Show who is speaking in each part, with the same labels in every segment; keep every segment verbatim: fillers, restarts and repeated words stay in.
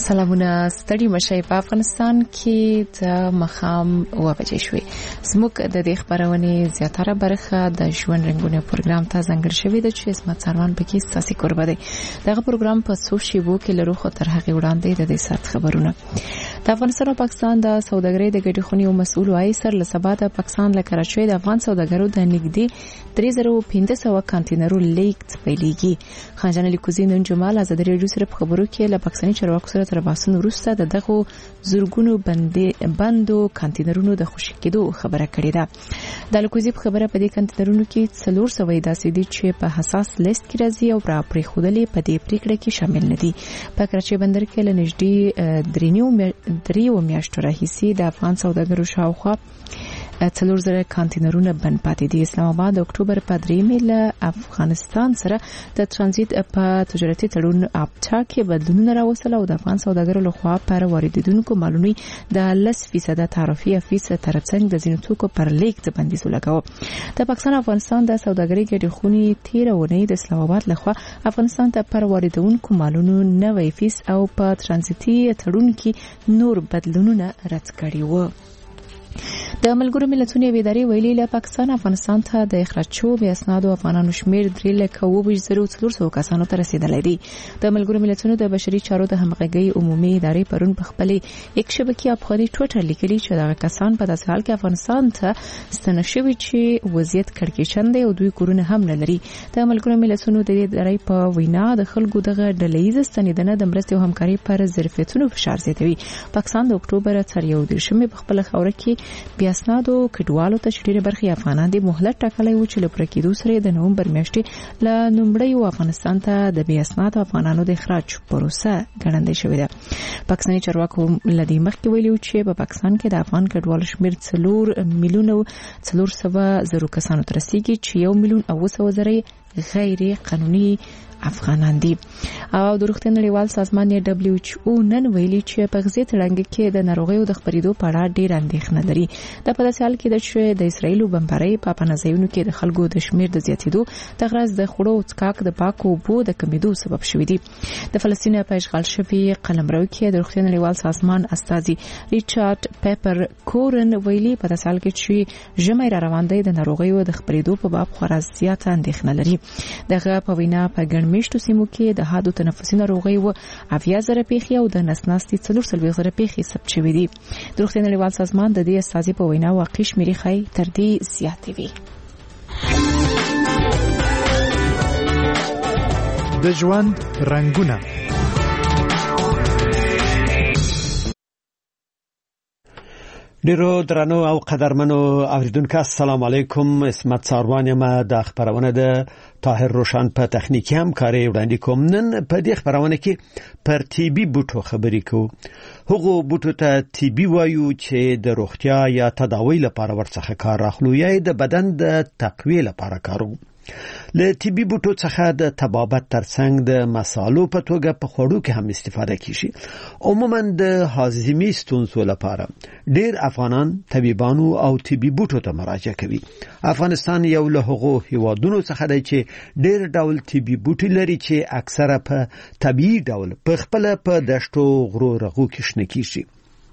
Speaker 1: سلامونه ستړي مشي په افغانستان کې د مخام و بجې شوې زموږ د دې خبرونه زیاتره برخه د ژوند رنگونه پروګرام ته ځانګړی شوی د چې اسمت سروان پکې ساسي قربه دی دغه پروګرام په سو شیبو کې لرو خو تر هغه وړاندې د دې سات خبرونه د افغانستان او پاکستان د سوداګرۍ د ګډې خونې او مسؤل وایي سر له سبا د پاکستان له کراچۍ د افغان سوداګرو د نږدې درې زره پنځه سوه کانټینرو لیک پیلېږي خانجان لیکوزي نن جمال آزاد رادیو سره په خبرو کې له پاکستاني چارواکو سره تر باسن وروسته د دغه زورګونو بندي بندو کانټینرونو د خوشی کېدو خبره کړې ده د لیکوزي په خبره په دې کانټینرونو کې څلور سوه داسې دي چې په حساس لیست کې راځي او را پرې خودلې په دې پریکړه کې شامل نه دي په کراچۍ بندر کې له نږدې درېنیو دریو میاشتو راهیسې د افغان سوداګرو شاوخوا څلور زره کانټینرونه بند پاتې دي اسلام آباد د اکتوبر په درېیمه له افغانستان سره د ترانزیت په تجارتي تړون اپټا کې بدلونونه راوستل او د افغان سوداګرو لخوا پر واردونکو مالونی د لس فیصد تعرفي فیصد ترڅنګ د ځینو توکو پر لیک د بندیز لګاو د پاکستان افغانستان د سوداګرۍ ګډې خونې تیرونه د اسلام آباد لخوا افغانستان ته پر واردونکو مالونو نوې فیس او په ترانزیتي تړون کې نور بدلونونه رد کړي وو د ملګرو ملتونو ادارې ویلي له پاکستان افغانستان ته د اخراج شوو اسنادو افغانانو شمیر درې لکه اووه زره څلور سوه کسانو ته رسیدلی دی د ملګرو ملتونو د بشري چارو د همغږۍ عمومي ادارې پرون په خپلې یک شبکې افغاني ټویټر لیکلي چې دغه کسان په داسې حال کې افغانستان ته ستنه شوي چې وضعیت کړکېچن دی او دوی کورونه هم نه لري د ملګرو ملتونو د دې ادارې په وینا د خلکو دغه ډلهییزه ستنېدنه د مرستې او همکارۍ پر ظرفیتونو فشار زیاتوي پاکستان د اکتوبر تر یو دېرشمې په خپله خاوره کې بیا اسنادو کډوالو ته شډيره برخي افغانان د مهلت ټاکلې و چې لپاره کې دوسرې د نومبر میاشتې ل نومړی افغانستان ته د بیا اسنادو افغانانو د اخراج پروسه ګړندې شوې ده پاکستاني چارواکو لدی مخکې ویلي چې په پاکستان کې د افغان کډوالو شمیر څلور میلیون څلور سوه زره کسانو ته رسیدي چې یو میلیون او سوه زره غیر قانوني افغانان دي او د روغتیا نړیوال سازمان دبليو ایچ او نن ویلي چې په غزې تړنګ کې د ناروغیو د خپرېدو په اړه ډېر اندېښنه لري د په داسې حال کې د چې د اسرایل بمبارۍ په پنځایونو کې د خلکو د شمیر د زیاتېدو د غرض د خوړو او څښاک د پاکو اوبو د کمیدو سبب شوې دي د فلسطین په اشغال شوي قلمرو کې د روغتیا نړیوال سازمان استاذي ریچارډ پیپر کورن ویلي په داسې حال کې چې ژمي را روان دی د ناروغیو د خپرېدو په باب خورا زیاته اندېښنه لري دغه په وینا په میشتو سیمو کې د حادو تنفسي ناروغي او اویا زره پیخي او د نسناستي څلور سلوي زره پیخي ثبت شوې دي د روغتیا نړیوال سازمان د دې استازي په وینا واقع شمیرې خای تر دې زیاتې وي
Speaker 2: د ژوند رنگونه ډیرو درنو او قدرمنو اوریدونکو السلام علیکم اسمت ساروان یم د خبرونه د طاهر روشن په تخنیکی همکاري وړاندې کوم نن په دې خبرونه کې پر ټي بي بوټو خبرې کوو هغه بوټو ته ټي بي وایو چې د روغتیا یا تداوی لپاره ورڅخه کار اخلو یا د بدن د تقویه لپاره کارو له ټي بي بوټو څخه د طبابت ترڅنګ د مصالو په توګه په خوړو کې هم استفاده کیږي عموما د هاضمې ستونزو لپاره ډېر افغانان طبيبانو او ټي بي بوټو ته مراجعه کوي افغانستان یو له هغو هیوادونو څخه دی چې ډېر ډول ټي بي بوټي لري چې اکثره په طبيعي ډول په خپل په دشتو غرو رغو کې شنه کیږي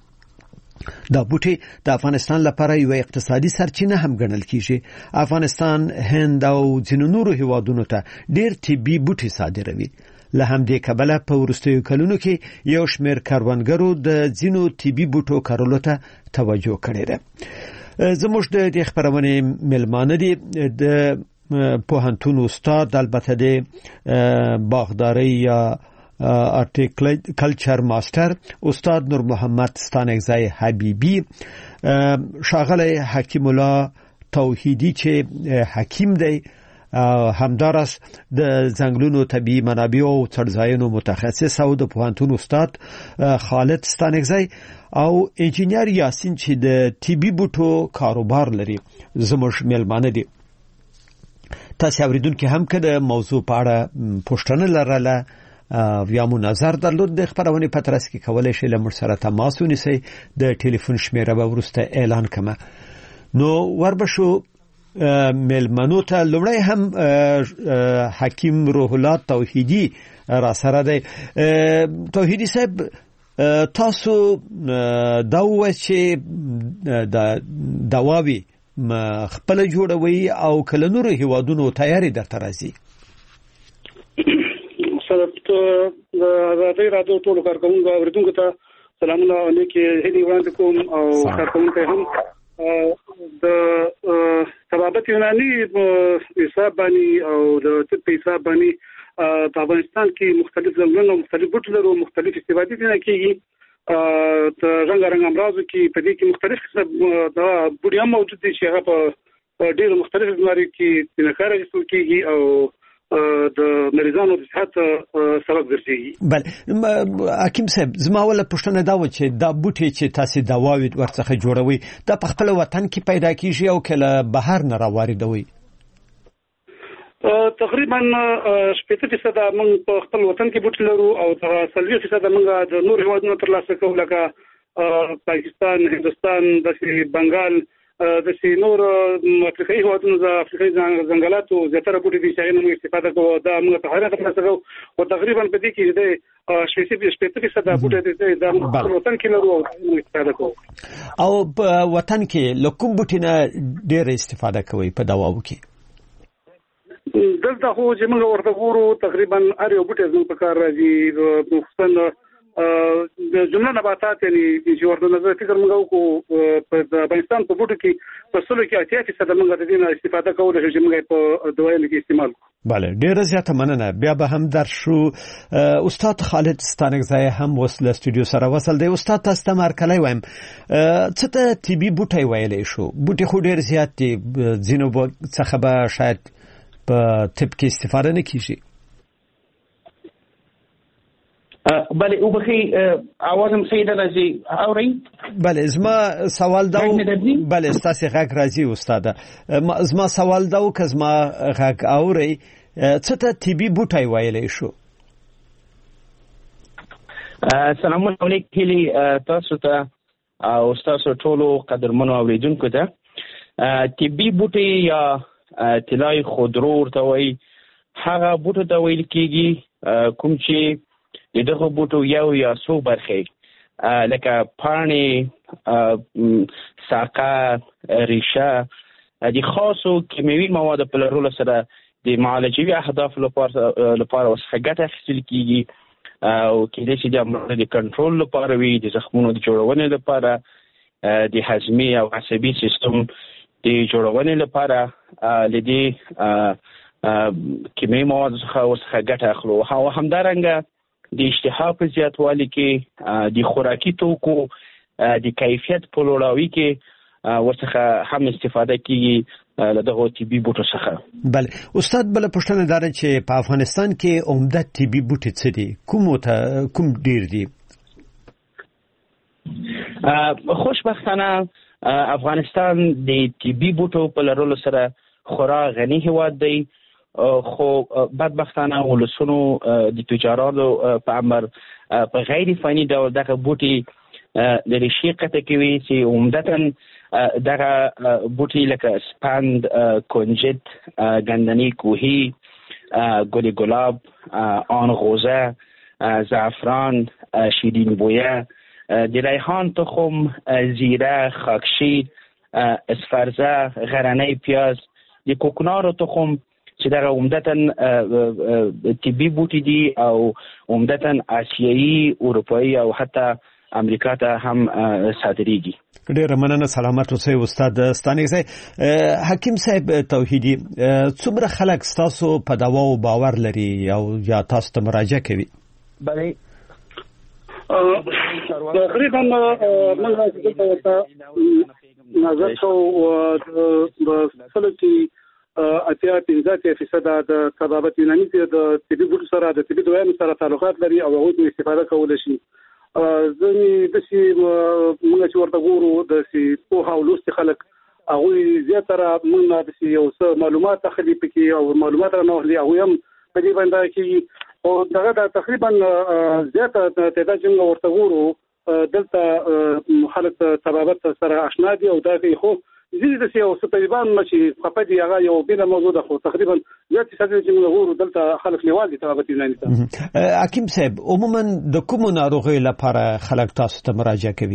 Speaker 2: دا بوټي د افغانستان لپاره یو اقتصادي سرچینه هم ګڼل کیږي افغانستان هند او ځینو نورو هیوادونو ته ډېر طبي بوټي صادروي له همدې کبله په وروستیو کلونو کې یو شمېر کاروانګرو د ځینو طبي بوټو کارولو ته توجه کړې ده زموږ د دې خبرونه ملمانه دي د پوهنتون استاد البته د باغداري یا ارتیکلچر ماستر استاد نور محمد ستانکزی حبیبی شاغله حکیم الله توحیدی چې حکیم دی همدارس د زنګلونو طبي منابع او څړځایونو متخصص او د پوهنتون استاد خالد ستانکزی او انجینیر یاسین چې د طبي بوټو کاروبار لري زموږ ملمانه دي تاسو اوریدونکو هم کده موضوع په اړه پوښتنه لرله یا مو نظر درلود د خبرونه په ترڅ کې کولای شئ له موږ سره تماس ونیسئ د ټلیفون شمیره به ورسته اعلان کړم نو وربشو ملمنو ته لومړی هم حکیم روح الله توحیدی را سره دی توحیدی صاحب تاسو دا و چې د دواوی خپل جوړوي او کله نور هیوادونو تیاری درته راځي؟
Speaker 3: سره د رادیو ټولو کارکونکو اوریدونکو ته سلامونه علیکم هدي وړاندې کوم او کارکونکو هم د طبابت یوناني حساب باندې او د طب حساب باندې په افغانستان کې مختلف ځایونه مختلف بوټ لرو مختلف استفادې نه کیږي ته رنګ رنګ امراضو کې په دې کې مختلف قسم دا بوټي هم موجود دي چې هغه په ډېر مختلف بیماري کې د کار اخیستل کیږي او د مریضانو د صحت سبب ګرځي.
Speaker 2: بل حکیم صاحب زما ولا پښتنه دا و چې دا بوټي چې تاسو دواوی ورڅخه جوړوي دا په خپل وطن کې پیدا کیږي او کله بهر نه راوړي؟
Speaker 3: تقریبا شپږ فیصد موږ په خپل وطن کې بوټي لرو او څلور فیصد موږ د نور هیوادونو ترلاسه کوو لکه پاکستان، هندستان، د بنگال، د نور افریقایي هیوادونو د افریقایي ځنګلاتو زیاتره بوټي دي چې موږ استفاده کوو دا موږ په هر ترلاسه کوو او تقریبا په دې کې د شپږ فیصد بوټي د خپل وطن کې لرو او موږ استفاده کوو.
Speaker 2: او په وطن کې لکه بوټي نه ډېر استفاده کوي په دواو کې؟
Speaker 3: دلته خو چې موږ ورته ګورو تقریبا هر یو بوټی زموږ په کار راځي خصوصا د جمله نباتات یعنی چې ورته نظر فکر موږ وکړو په افغانستان په بوټو کې په سلو کې اتیا فیصد موږ د دې نه استفاده کوو چې موږ په دوایانو کې استعمال کوو.
Speaker 2: بله ډیره زیاته مننه. بیا به هم در شو استاد خالد ستانکزی هم وصل استودیو سره وصل دی. استاد تاسو ته مرکلی وایم څه ته طبي بوټي ویلی شو؟ بوټي خو ډیر زیات دي ځینو څخه به شاید په طب کې استفاده نه کیږي.
Speaker 4: بله او بخی آوازم سیده راځي اورئ؟
Speaker 2: بله زما سوال دا بله ستاسو غږ راځي استاده. زما سوال دا و که زما غږ اورئ څه ته طبي بوټی ویلی شو؟
Speaker 4: سلام علیکم هیلي تاسو ته او تاسو ټولو قدرمنو اوریدونکو ته. طبي بوټي یا طلای خودرو ورته وایي هغه بوټو ته ویل کېږي کوم چې د دغه بوټو یو یا څو برخې لکه پاڼې، ساقه، ریشه د خاصو کیمیاوي موادو په لرلو سره د معالجوي اهدافو لپاره لپاره ورڅخه ګټه اخیستل کېږي او کېدای شي د امراضو د کنټرول لپاره وي، د زخمونو د جوړونې لپاره، د هضمي او عصبي سیستم د جوړونې لپاره لدې کیمیاوي موادو څخه ورڅخه ګټه اخلو. او همدارنګه د اشتها په زیاتوالي کې د خوراکي توکو د کیفیت په لوړاوي کې ورڅخه هم استفاده کیږي له دغه طبي بوټو څخه.
Speaker 2: بله استاد بله پوښتنه دا ده چې په افغانستان کې عمده طبي بوټي څه دي؟ کوم کوم ډیر دي؟
Speaker 4: خوشبختانه افغانستان د طبي بوټو په لرلو سره خورا غني هیواد دی خو بدبختانه ولسونو د تجارانو په امر په غیر فني ډول دغه بوټي د ریښې قطع کوي چې عمدتاً دغه بوټي لکه سپند، کنجد، گندنی کوهی، گل گلاب، آن غوزه، زعفران، شیرین بویه، د ریحان تخم، زیره، خاکشیر، اسفرزه، غرنه پیاز، د کوکنارو تخم چې دا عمدتاً طبي بوټي دي او عمدتاً آسیایي، اروپایي او حتی امریکا ته هم صادریږي.
Speaker 2: ډیره مننه. سلامت اوسئ استاد ستانکزی. حکیم صاحب توحیدی څومره خلک ستاسو په دواو باور لري او یا تاسو ته مراجعه کوي؟
Speaker 4: بله
Speaker 3: تقریبا موږ نظر کوو د سلطي اتیا پنځه فیصد د طبابت یوناني د طبي بوټو سره د طبي دوایانو سره تعلقات لري او هغوی استفاده کولی شي. ځینې داسې موږ چې ورته ګورو داسې پوهه او لوستي خلک هغوی زیاتره موږ داسې یو څه معلومات اخلي پکې او معلومات رانه اخلي هغوی هم په دې باندې کېږي او دغه د تقریبا زیاته تعداد چې موږ ورته ګورو دلته خلک طبابت سره اشنا دي او دا کوي خو ځینې د سیاو ستایبان چې خپه دي هغه یو بل موضوع ده خو تقریبا زیات څه چې موږ ورو دلته خلک لیوال دي تبعات یوناني ته.
Speaker 2: حکیم صاحب عموما د کوم ناروغي لپاره خلک تاسو ته مراجعه کوي؟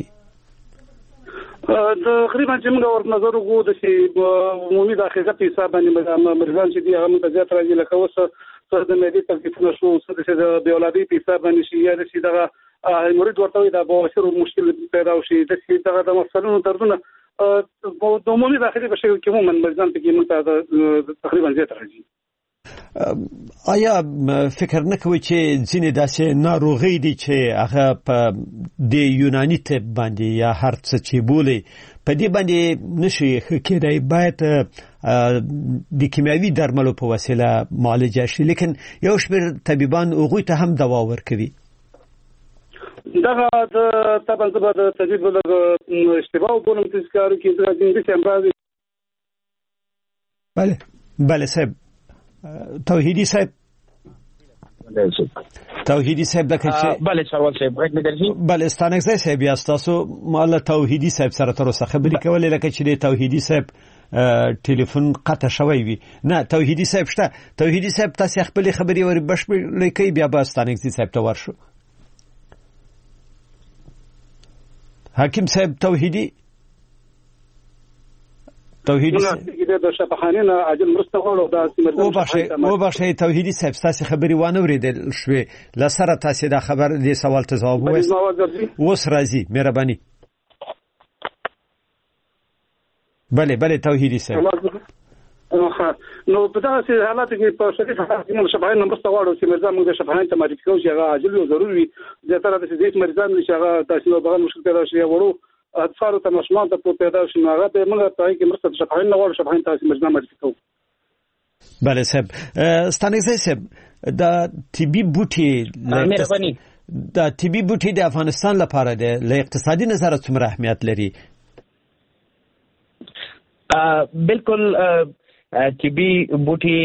Speaker 3: تقریبا چې موږ ور نظر وګورو د چې عمومي داخله په حساب باندې مریضان چې دي هغه متزیات راځي لکه اوس څه د مېدی تکلیفونه شو څه د بیولادي په حساب باندې شي یا د چې دغه مرید ورته وي د بواسیر مشکل پیدا شي د چې دغه د مفصلونو دردونه د عمومي داخلي په شکل کې عموما مریضان په کې مونږ تقریبا زیات راځي.
Speaker 2: آیا فکر نه کوي چې ځینې داسې ناروغي دي چې هغه په د یوناني طب باندې یا هر څه چې بولي په دې باندې نشي کېدای باید د کیمیاوي درملو په وسیله معالجه شي لیکن یو شمېر طبيبان هغوی ته هم دوا ورکوي؟
Speaker 3: دغه د طبعا زبر د طبيب له اشتباه وګورم چې کار کوي د انګلیسي امراض.
Speaker 2: بله بله صاحب توحیدی صاحب توحیدی صاحب لکه چې
Speaker 4: بله سوال صاحب غږ مې درځي.
Speaker 2: بله ستانکزی صاحب یا تاسو مال توحیدی صاحب سره تر اوسه خبرې کولې لکه چې د توحیدی صاحب ټلیفون قطع شوی وي؟ نه توحیدی صاحب شته. توحیدی صاحب تاسو خپل خبرې ور بشپړ لیکي بیا به ستانکزی صاحب ته ورشو. حکیم صاحب توحیدی توحیدی
Speaker 3: د شفاخانه نه عاجل مرسته غواړو د سیمرګ
Speaker 2: او بخښي او بخښي توحیدی صاحب تاسو خبري وانه ورېدل شوې لسره تاسو دا خبر دې سوال ته جواب وایي اوس راځي مهرباني. بله بله توحیدی صاحب
Speaker 3: نو په داسې حالات کې په شریف حالات کې موږ شفاخانه مرسته غواړو چې مرزا موږ د شفاخانه ته معرفي کوو چې هغه عاجل او ضروري د تر د دې مریضان چې هغه تاسو نو بغل مشکل پیدا شي ورو اطفال ته مشمول ته پیدا شي نو هغه به موږ ته کې مرسته شفاخانه غواړو شفاخانه تاسو مرزا معرفي کوو.
Speaker 2: بله صاحب ستانکزی صاحب د طبي بوټي
Speaker 4: مهرباني
Speaker 2: د طبي بوټي د افغانستان لپاره د اقتصادي نظر څومره اهمیت لري؟
Speaker 4: بالکل طبي بوټي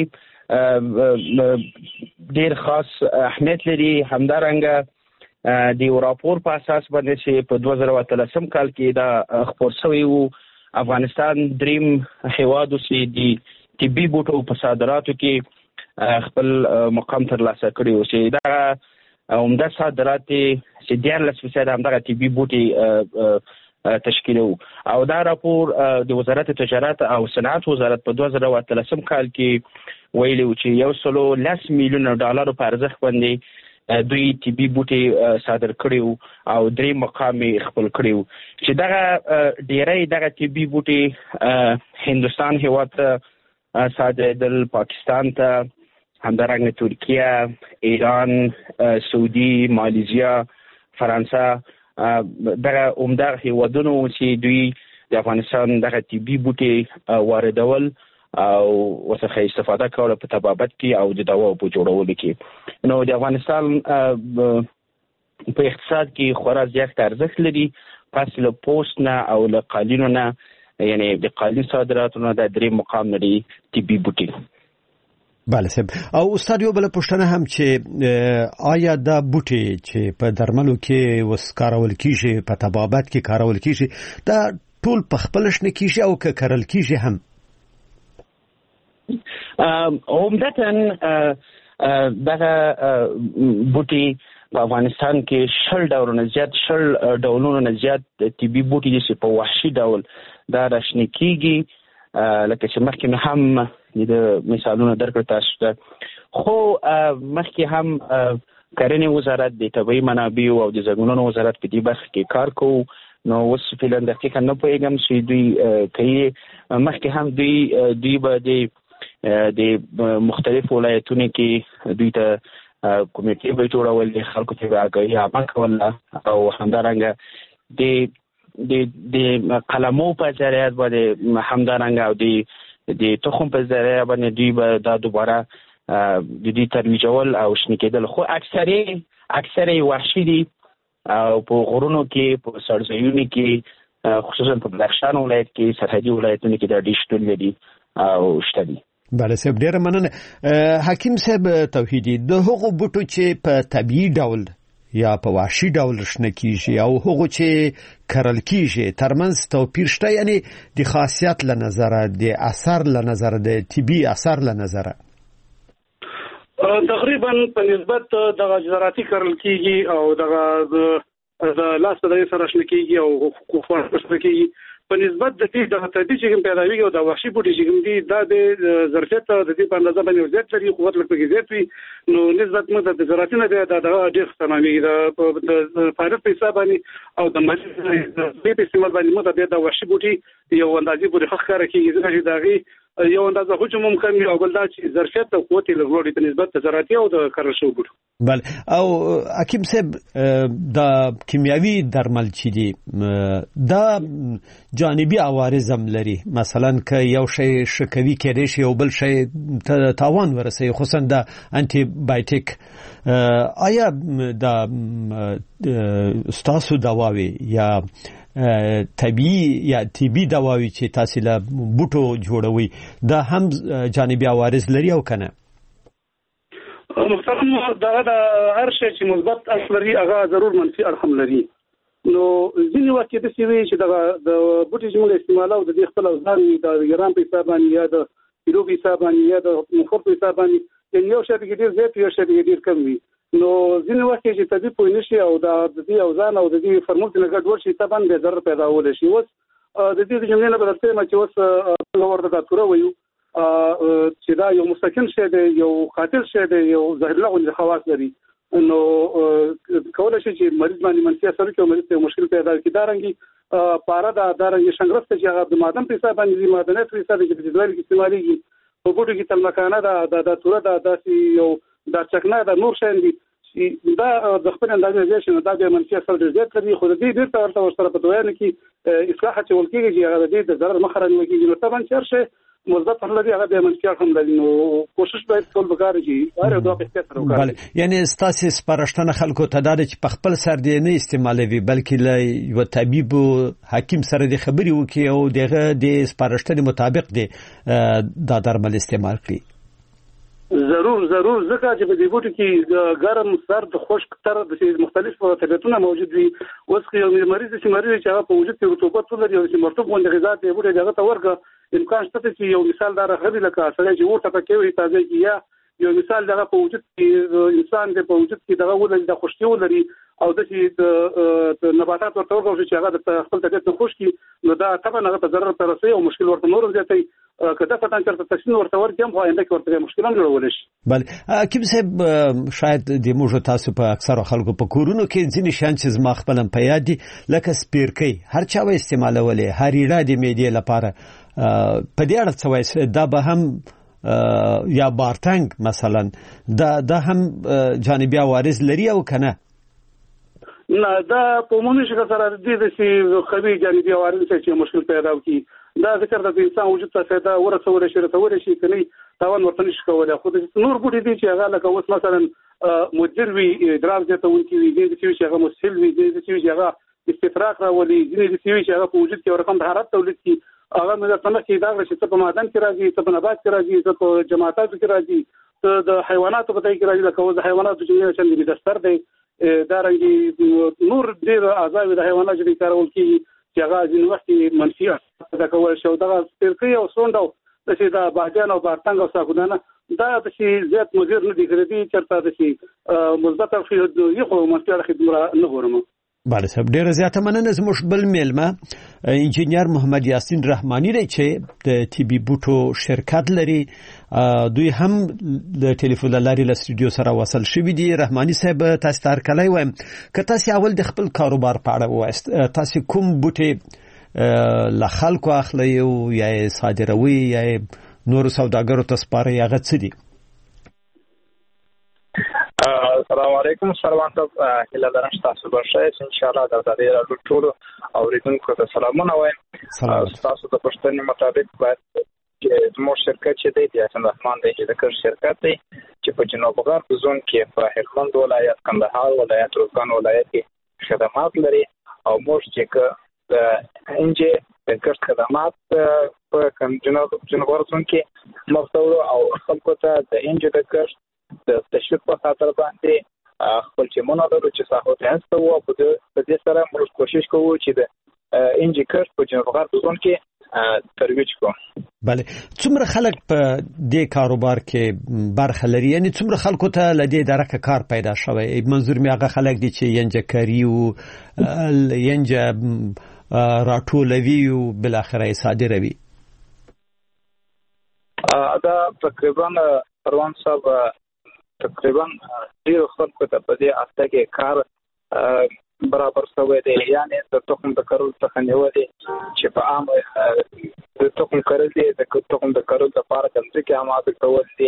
Speaker 4: ډېر خاص اهمیت لري. همدارنګه د راپور په اساس باندې چې په دوه زره اتلسم کال کې دا خپور شوی وو افغانستان دریم هیواد چې د طبي بوټو په صادراتو کې خپل مقام ترلاسه کړی و چې دا عمده صادرات چې دیارلس فیصد همدغه طبي بوټي تشکیلو او دا راپور د وزارت تجارت او صنعت وزارت په دوه زره اتلسم کال کې ویلي و چې یو سلو لس میلیونه ډالر په ارزښت باندې دوی طبي بوټي صادر کړي او درې مقام خپل کړي چې دغه ډیری دغه طبي بوټي هندستان هیواد ته صادرېدل، پاکستان ته، همدارنګه ترکیه، ایران، سعودي، مالیزیا، فرانسه دغه عمده هیوادونو چې دوی د افغانستان دغه طبي بوټي واردول او ورڅخه استفاده کوله په طبابت کې او د دواو په جوړولو کې. نو د افغانستان په اقتصاد کې خورا زیات ارزښت لري پس له پوسټ نه او له قالینو نه، یعنی د قالین صادراتو نه د درې مقام لري طبي بوټي.
Speaker 2: بله صاحب او استاد یو بل پوښتنه هم چې آیا دا بوټي چې په درملو کې وس کارول کیږي په طبابت کې کارول کیږي دا ټول په خپل شنه کیږي او که کارل کیږي هم؟
Speaker 4: عمدتاً دغه بوټي په افغانستان کې شل ډولونه زیات شل ډولونه زیات طبي بوټي چې په وحشي ډول دا راشنه کیږي لکه چې مخکې هم د مثالونو درکړ تاسو ته. خو مخکې هم کرنې وزارت د طبیعي منابعو او د زرغونونو وزارت په دې برخه کې کار کوو. نو اوس فعلا دقیقا نه پوهېږم چې دوی کوي. مخکې هم دوی دوی به د د مختلف ولایتونو کې دوی ته کمیټې به جوړول، خلکو ته به آګاهي عامه کوله او همدارنګه د د د قلمو په ذریعه باندې همدارنګه او د د تخم په ذریعه باندې دوی به دا دوباره د دې ترویجول او شنه کېدل. خو اکثره اکثره وحشي دي او په غرونو کې په سرزمینونو کې خصوصا په بدخشان ولایت کې سرحدي ولایتونو کې دا ډېر شتون لري او شته دي.
Speaker 2: بله صاحب ډېره مننه. حکیم صاحب توحیدی د هغو بوټو چې په طبیعي ډول یا په وحشي ډول شنه کیږي او هغه چې کرل کیږي ترمنځ توپیر شته، یعنی د خاصیت له نظره، د اثر له نظره، د طبي اثر له نظره؟
Speaker 3: تقریبا په نسبت د زراعتي کرل کیږي او د د لاس د سره شنه کیږي او کوفر شنه کیږي په نسبت د دې د طبي چې پیداوي او د وحشي بوټي چې دي دا د ظرفیت د دې په اندازه باندې زیات لري، قوت لکه زیات وي، نو نسبت موږ د زراعتي نه د د ډېر ستنامي د فارغ په حساب باندې او د مریض په استعمال باندې موږ د وحشي بوټي یو اندازې پورې خخره کیږي چې داغي یو اندازه حجم ممکن او بل دا چې ظرفیت او قوت لري په نسبت د زراعتي او د کرل شوو بوټو.
Speaker 2: بل او حکیم صاحب د کیمیاوي درمل چې دي دا جانبي عوارض هم لري، مثلا که یو شی شکوي کېدای شي او بل شی تاوان ورسوي، خصوصا د انټي بایوټیک. آیا د ستاسو دواوي یا طبيعي یا طبي دواوي چې تاسو له بوټو جوړوي دا هم جانبي عوارض لري او کنه؟
Speaker 3: محترم دا د هر شی چې مثبت اثر لري هغه ضرور منفي اړخ لري، نو ځینې وخت د سیوی چې د بوټي چې موږ استعمالو د دې خپل اوزار د ګرام په حساب باندې یا د کیلو په حساب باندې یا د مخور په حساب باندې یو شی ډیر زیات یو شی ډیر کم وي، نو ځینې وخت چې طبي پوه نشي او د دې اوزان او د دې فرمول څخه ګډ ورشي طبعا به ضرر پیدا ول شي. اوس د دې جملې نه بدلته ما چې اوس ورته دا تور وایو چې دا یو مستقل شی دی، یو قاتل شی دی، یو زهر لغوي خواص لري، نو کولای شي چې مریض باندې منفي اثر کوي، مریض ته مشکل پیدا کوي. دا رنګي پاره دا دا رنګي شنګرسته چې هغه د مادم په حساب باندې مادنات په حساب کې په ځوال کې استعماليږي په بوټو کې تل مکانه دا د توره دا داسې یو دا چکنه دا نور شین دي دا د خپل اندازې زیات نه دا د منفي اثر زیات کوي، خو د دې ډیر تر ورسره په دویانه کې اصلاح چې ولکېږي چې هغه د دې ضرر مخه رانه کېږي، نو طبعا چرشه مثبت لري هغه د منفي اړخ هم لري، نو کوشش باید ټول وکړي چې هر دوه په احتیاط سره وکړي.
Speaker 2: بله، یعنی ستاسو سپارښتنه خلکو ته دا چې په خپل سر دی نه استعمالوي بلکې له یو طبيب حکیم سره د خبري وکي او دغه د سپارښتنې مطابق دی دا درمل استعمال کړي.
Speaker 3: ضرور ضرور ځکه چې په دې بوټو کې ګرم سرد خشک تر د مختلف طبيعتونه موجود وي. اوس یو مریض چې مریض چې هغه په وجود کې رطوبت ولري او چې مرطوب غونډه غذا ته بوټي دغه ته ورګه امکان شته چې یو مثال دار غوي لکه سره چې ورته پکې وي تازه کې یا یو مثال دغه په وجود کې انسان د په وجود کې دغه ولري د خوشتي ولري او د چې نباتات ورته ورغوي چې هغه د خپل طبيعت نه خوشتي، نو دا طبعا هغه ته ضرر ترسي او مشکل ورته نور زیاتي کدا پتان چرته تکسین ورته ورته هم آینده کې ورته مشکل هم جوړول شي.
Speaker 2: بله کیم صاحب شاید د موږ تاسو په اکثر خلکو په کورونو کې ځینې شان چې زما خپل په یاد دي لکه سپیرکي هر چا وې استعمالولې هریړه د معدې لپاره په دې اړه څه وایي دا به هم یا بارتنګ مثلا دا دا هم جانبي عوارض لري او کنه؟
Speaker 3: نه دا په عمومي شکل سره د دې چې خوي جانبي عوارض چې مشکل پیدا کوي دا ذکر د انسان وجود ته فایده ورسول شي رسول شي کني تاوان ورته نشي کولای، خو د نور بوټي دي چې هغه لکه اوس مثلا مدر وي ادراک ته ونکي وي دي چې هغه مسهل وي دي چې هغه استفراغ راولي دي چې هغه په وجود کې ورقم حرارت تولید کی هغه مې څنګه کې دا چې په معدن کې راځي څه په نبات کې راځي څه په جماعتاتو کې راځي د حیواناتو په ځای کې راځي لکه د حیواناتو چې څنګه د دستر دی دا رنګي نور ډیر اعضاء د حیواناتو چې کارول کیږي چې هغه ځین وخت منفي اثر کول شو دا سپیرکي او سوندو د چې دا باجان او بارتنګ او ساګونانه دا د چې زیات مدیر نه دي کړی چرته د چې مثبت او یو خو مستعار خدمت نه غوړم.
Speaker 2: بله صاحب ډیره زیاته مننه. زموږ بل میلمه انجینیر محمد یاسین رحمانی دی چې د طبي بوټو شرکت لري، دوی هم د ټلیفون لارې له سټوډیو سره وصل شوي دي. رحمانی صاحب تاسو ته هرکلی وایم، که تاسو اول د خپل کاروبار په اړه ووایاست، تاسو کوم بوټي له خلکو اخلئ او یا یې صادروي یا یې نورو سوداګرو ته سپارئ، هغه څه دي؟
Speaker 5: السلام علیکم سلام هیله لرم تاسو به ښه ان شاء الله د دې راډیو ټول اوریدونکو ته سلامونه وایم. تاسو د پښتنې مطابق باید چې زموږ شرکت چې دی د حسن رحمان دی د کار شرکت دی چې په جنوب غرب زون کې په هلمند ولایت، کندهار ولایت، روزګان ولایت کې خدمات لري او موږ چې د انجه د کار خدمات په جنوب جنوب غرب زون کې مفتوړ او خلکو ته د انجه د کار د تشویق په خاطر باندې خپل ټیمونه لرو چې ساحو ته هڅو په دې سره موږ کوشش کوو چې د انجی کړ په جنوب غرب زون کې ترویج کوو.
Speaker 2: بله څومره خلک په دې کاروبار کې برخه لري، یعنی څومره خلکو ته لدې درکه کار پیدا شوی؟ منظور می هغه خلک دي چې ینجه کاری او ینجه راټولوي او بل اخره صادروي.
Speaker 5: دا تقریبا پروان صاحب تقریبا ډیر خلکو ته په دې اړه کې کار برابر شوی دی، یعنی د تخم د کرل څخه نیولې چې په عام د تخم کرل دي د تخم د کرل لپاره د ځمکې آماده کول دي،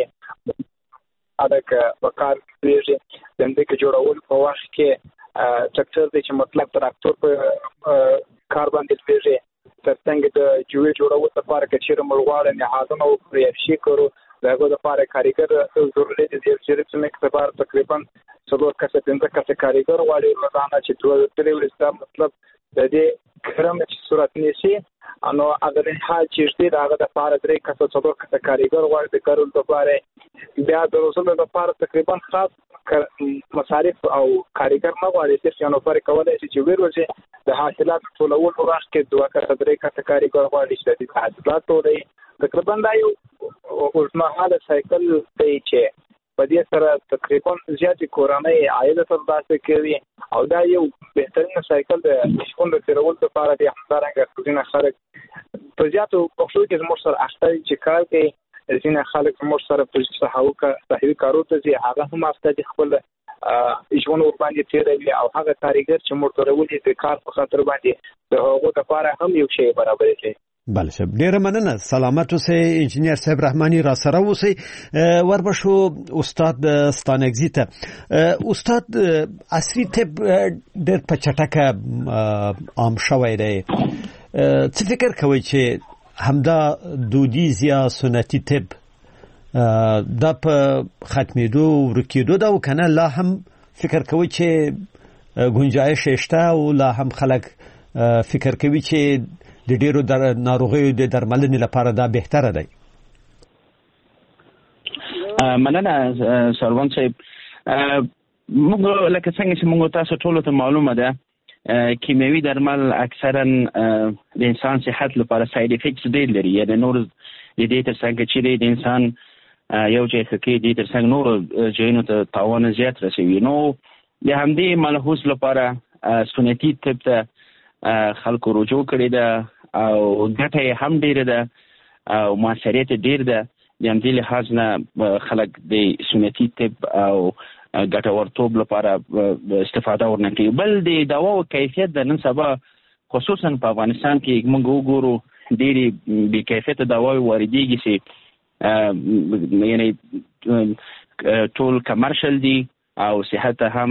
Speaker 5: اګه وکړ کېږي د ځمکې جوړول په وخت کې ټریکټر دی چې مطلب تراکتور په کار باندې کېږي، ترڅنګ د جوړې جوړول لپاره کې چې مرغواړي نه حاضر او پرېښي کړو دغه لپاره کاریګر ضروري دي چې رسمي کتابار تقریبا څلور کسه پنځه کسه کاریګر واړي روزانه چې دوه درې ورځې مطلب د دې کرم چې صورت نشي انو اگر حال چې دې دغه د لپاره درې کسه څلور کسه کاریګر واړي د کارول لپاره بیا د روزانه لپاره تقریبا خاص مصارف او کاریګر نه واړي چې نو پر کولای شي چې ورځي د حاصلات ټولول وخت کې دوه کسه درې کسه کاریګر واړي چې د حاصلات ټولې تقریبا دا یو اوسمهاله سایکل دی چې په دې سره تقریبا زیاتې کورنۍ عاید ترلاسه کوي او دا یو بهترین سایکل دی چې کوم د تیرول لپاره د همدارنګه ځینې خلک په زیاتو پښتو کې زموږ سره اخته چې کار کوي، ځینې خلک زموږ سره په صحاو کا صحیح کارو ته ځي، هغه هم اخته دي خپل ژوند ور باندې تیروي او هغه کاریګر چې موږ درولې د کار په خاطر باندې د هغو لپاره هم یو شی برابر کوي.
Speaker 2: بله صاحب ډیره مننه، سلامت اوسئ انجینیر صاحب رحمانی را سره اوسئ. وربشو استاد ستانګزی ته استاد عصري طب ډېر په چټکه عام شوی دی، څه فکر کوي چې همدا دودیز یا سنتي طب دا په ختمېدو ورکېدو دا وکنه لا هم فکر کوي چې گنجائش شته او لا هم خلک فکر کوي چې د ډیرو در ناروغیو د درملنې لپاره دا بهتره دی؟
Speaker 4: مننه سروان صاحب، موږ لکه څنګه چې موږ تاسو ټول ته معلومه ده کیمیاوي درمل اکثرا د انسان صحت لپاره ساید افیکټس ډیر لري، یعنی نور د دې تر څنګ چې د انسان یو ځای کې د تر څنګ نور ځایونو ته تاوان زیات رسوي. نو د همدې ملحوظ لپاره سنتي طب ته خلکو رجوع کړی ده او ګټه یې هم ډیره ده او موثریت ډیر ده، د همدې لحاظ نه خلک د سنتي طب او ګټورتوب لپاره استفاده ورنه کوي. بل د دواو کیفیت د نن سبا خصوصا په افغانستان کې موږ وګورو ډېرې بې کیفیته دواوې واردېږي چې یعنی ټول کمرشل دي او صحت هم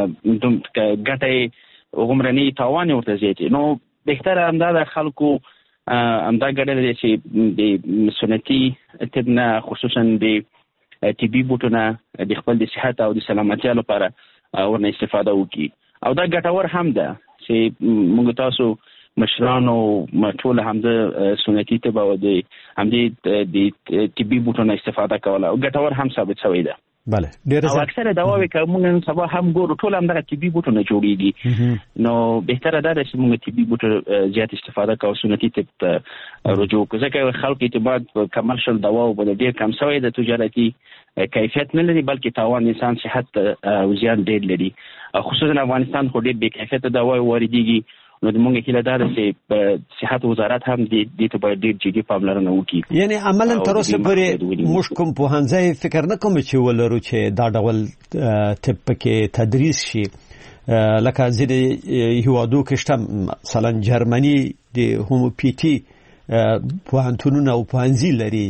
Speaker 4: ګټه غمرنی تاوان ورته زیاتې. نو بهتره همدا د خلکو همدا ګډه دی چې د سنتي طب نه خصوصا د طبي بوټو نه د خپل د صحت او د سلامتیا لپاره ورنه استفاده وکړي او دا ګټور هم ده چې موږ تاسو مشرانو ټول هم د سنتي طب او د همدې د طبي بوټو نه استفاده کوله او ګټور هم ثابت شوی ده.
Speaker 2: بله ډیره
Speaker 4: او اکثره دواوې که موږ نن سبا هم ګورو ټول همدغه طبي بوټو نه جوړېږي، نو بهتره دا ده چې موږ طبي بوټو زیات استفاده کوو، سنتي طب ته رجوع کوو، ځکه خلکو اعتماد په کمرشل دواو باندې ډېر کم شوی د تجارتي کیفیت نه لري بلکې تاوان انسان صحت او زیان ډېر لري. خصوصا افغانستان خو ډېر بې کیفیته دواوې واردېږي، نو د موږ هیله دا ده چې صحت وزارت هم دې ته باید ډېر جدي پاملرنه وکړي.
Speaker 2: یعنی عملاً تر اوسه پورې موږ کوم پوهنځی فکر نه کوم چې ولرو چې دا ډول طب کې تدریس شي، لکه ځینې هیوادو کې شته مثلا جرمني د هومیوپیتي پوهنتونونه او پوهنځي لري،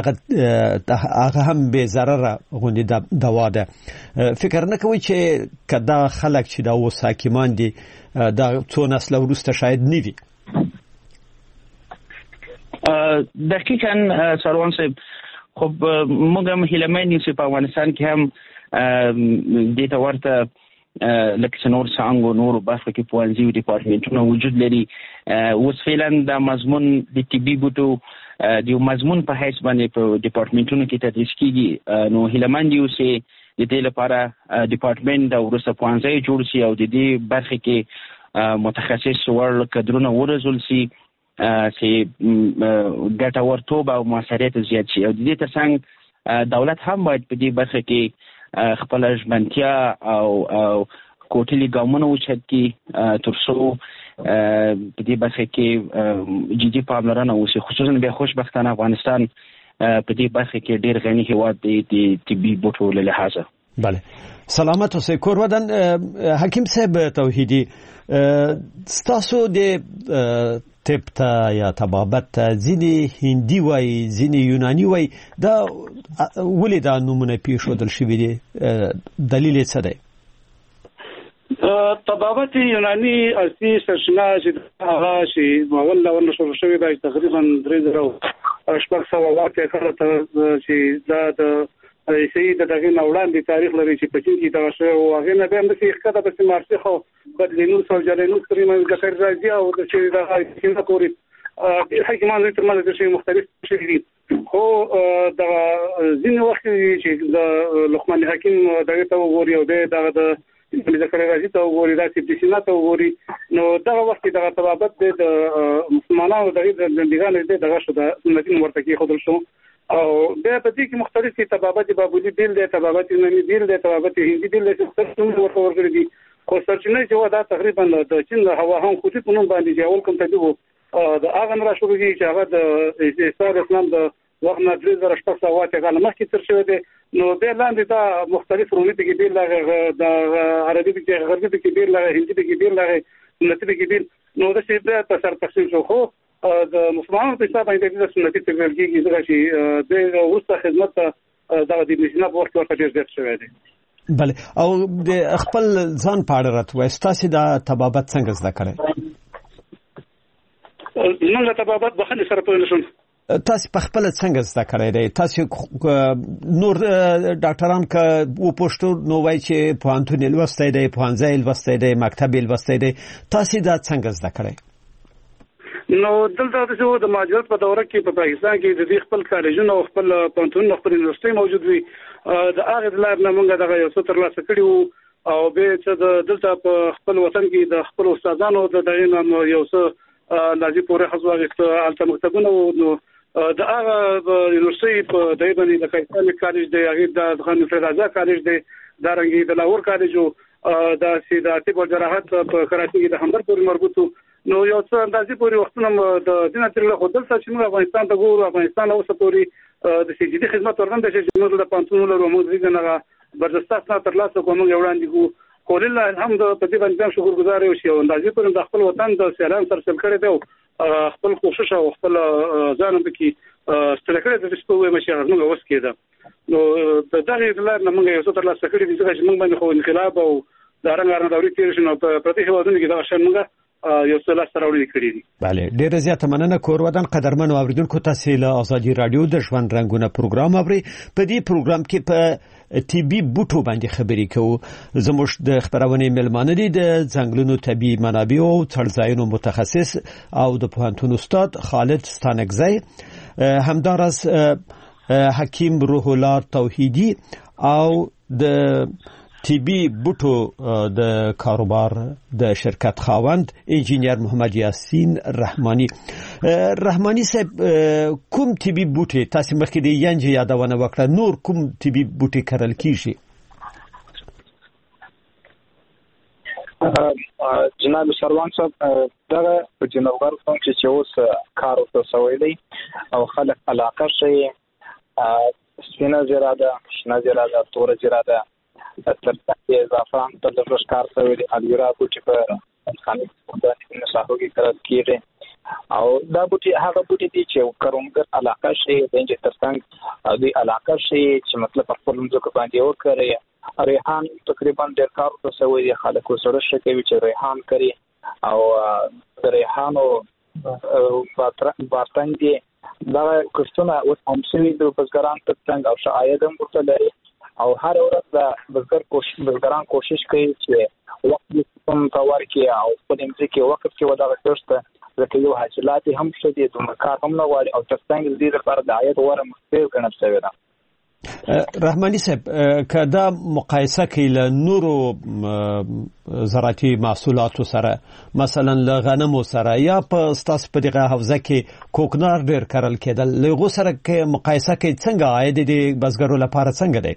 Speaker 2: هغه هم بې ضرره غوندې دوا ده. فکر نه کوئ چې که دا خلک چې دا اوس حاکمان دي دا څو نسله وروسته شاید نه وي؟
Speaker 4: دقیقاً سروان صاحب، خب موږ هم هیلهمن یو چې په افغانستان کې هم دې ته ورته لکه چې نور څانګو نورو برخو کې پوهنځي او ډیپارټمنټونه وجود لري. اوس فعلا دا مضمون د طبي بوټو د یو مضمون په حیث باندې په ډیپارټمنټونو کې تدریس کیږي. نو هیلهمن یو چې د دې لپاره ډپارټمنټ او وروسته پوهنځی جوړ شي او د دې برخه کې متخصص وړ کډرونه ورزول شي چې ګټورتوب او موثریت زیات شي. او د دې ترڅنګ دولت هم باید په دې برخه کې خپل ژمنتیا او او کوټلي ګامونه اوچت کړي تر څو په دې برخه کې جدي پاملرنه وشي، خصوصا به خوشبختانه افغانستان په دې برخه کې ډېر غني هیواد دی د طبي بوټو له لحاظه.
Speaker 2: بله، سلامت اوسئ. کور ودان حکیم صاحب توحیدی، ستاسو د طب ته یا طبابت ته ځینې هندي وای ځینې یوناني وای، دا ولې دا نومونه پیښودل شوي دي؟ دلیل یې څه دی؟
Speaker 3: طبابت یوناني اصلي سرچینه چې هغه چې مغل له ورنه شروع شوې ده تقریبا درې زره شپږ سوه واته کاله ته چې دا د رئیسي د دغه نوړاندې تاریخ لري چې په چین کې دا شو او هغه نه به هم د ښکته په مارسي خو بدلینو سوجلینو ترې موږ ذکر راځي او د چې دا څنګه کوري د حکیمانو تر منځ د شی مختلف شي دي. خو دا ځینې وخت چې د لقمان حکیم دغه ته وګوري او د د ذکر راځي ته وګوري دا چې د سینا ته وګوري نو دا وخت دا طبابت د مسلمانانو دغه د ژوندګانو د دغه شو د سنتي مرتکی خودل شو او د په دې کې مختلفې طبابت بابولي بیل د طبابت یوناني بیل د طبابت هندي بیل د څه ورته ورغلي دي. خو سرچینه چې دا تقریبا د چین د هوا هم خوتي په نوم باندې جوړ کوم ته دی د هغه نه شروع دي چې هغه د اسلام اسلام د وخت نه درې زره شپږ سوه واته کاله مخکې تر شوی دی. نو د لاندې دا مختلف رومي کې بیل د عربي کې غربي کې بیل هندي کې بیل سنتي کې بیل نو د څه په سر تقسیم شو. خو د مسلمانانو په حساب باندې د سنتي څخه کېږي ځکه چې د وروسته خدمت دا د مسلمان په وخت ورته ډېر زیات شوی دی.
Speaker 2: بله، او د خپل ځان په اړه راته وایي تاسو دا طبابت څنګه زده کړئ؟
Speaker 3: نن له طبابت بخښنې سره پوه نشم.
Speaker 2: تاسو په خپل څنګه زده کړئ دی؟ تاسو نور ډاکټران که وپوښتو نو وایي چې پوهنتون لوستی دی، پوهنځی لوستی دی، مکتب لوستی دی، تاسو دا څنګه زده کړئ؟
Speaker 3: نو دلته د د مهاجرت په دوره کې په پاکستان کې د دې خپل کالجونه او خپل پوهنتون خپل یونیورسيټي موجود وي. د هغه د لار نه موږ دغه یو څه ترلاسه کړي وو او به چې دلته په خپل وطن کې د خپل استادانو د دغه نوم یو څه لازم پورې حساب غوښته الته مکتبونه نو د هغه یونیورسيټي په دای باندې د کایسان کالج دی، هغه د خان فرازا کالج دی، دا رنګي د لاهور کالج او د سیداتي په جراحت په کراچي کې د همدر پورې مربوطو نو یو څه اندازې پورې وختونه د دینه تر له خپل څه چې موږ افغانستان ته ګورو، افغانستان اوسه پورې د سجدي خدمت ورغند چې موږ د پانتون له موږ دغه برجستان تر لاسه کوم یو وړاندې کو کولل الحمد په دې باندې شکر گزار یو شی او اندازې پورې د خپل وطن د سیلان سره سر کړی دی خپل کوشش او خپل ځان پکې ستړي د سپوږمۍ مشر موږ اوس کېده. نو د دغه لار نه موږ یو څه تر لاسه کړی دي چې موږ باندې خو انقلاب او د رنګارنه دوري تیر شنو په پرتی هوادونو کې دا شان موږ یو څه لاس راوړي کړی دي.
Speaker 2: بله، ډیره زیاته مننه. کور ودان قدرمن اوریدونکو، تاسو له ازادي رادیو د ژوند رنگونه پروګرام اورئ. په دې پروګرام کې په طبي بوټو باندې خبرې کوو. زموږ د خبرونه ملمانه دي د ځنګلونو طبي منابع او څړځایونو متخصص او د پوهنتون استاد خالد ستانکزی، همدارس حکیم روح الله توحیدی او د طبي بوټو د کاروبار د شرکت خاوند انجینیر محمد یاسین رحمانی. رحمانی صاحب، کوم طبي بوټي تاسو مخکې د ینج یادونه وکړه، نور کوم طبي بوټي کرل کیږي؟
Speaker 5: جناب سروان صاحب، دا په جنوبر کوم چې اوس کار وته سوی دی او خلک علاقه شي سپینه زراده، شنه زراده، تور زراده تر څو زعفران ته د ښکار شوی دی، الویرا بوټي په خاني باندې نشاهو کې کرل کیږي او دا بوټي هغه بوټي دي چې کروندګر علاقه شي د انجه ترڅنګ د علاقه شي چې مطلب خپل ځکه باندې وکړي. ریحان تقریبا ډېر کار ته سوی دی، خلکو سره شکوي چې ریحان کوي او د ریحانو بارتنګ دي دا کښتونه اوس هم سوي د بزګران ترڅنګ او شاید هم ورته لري او هر ورځ د بزګر کوشش بزګران کوشش کوي چې وخت کوم تاور کې او په دې کې وخت کې ودا غوښته ځکه یو حاصلات هم شته د کار هم نه غواړي او ترڅنګ دې لپاره د عاید وره مختلف ګڼل شوی ده.
Speaker 2: رحماني صاحب کدا مقایسه کې له نورو زراعتي محصولاتو سره مثلا له غنمو سره یا په ستاسو په دغه حوزه کې کوکنار ډیر کرل کېدل له سره کې مقایسه کې څنګه عاید دي بزګرو لپاره څنګه دی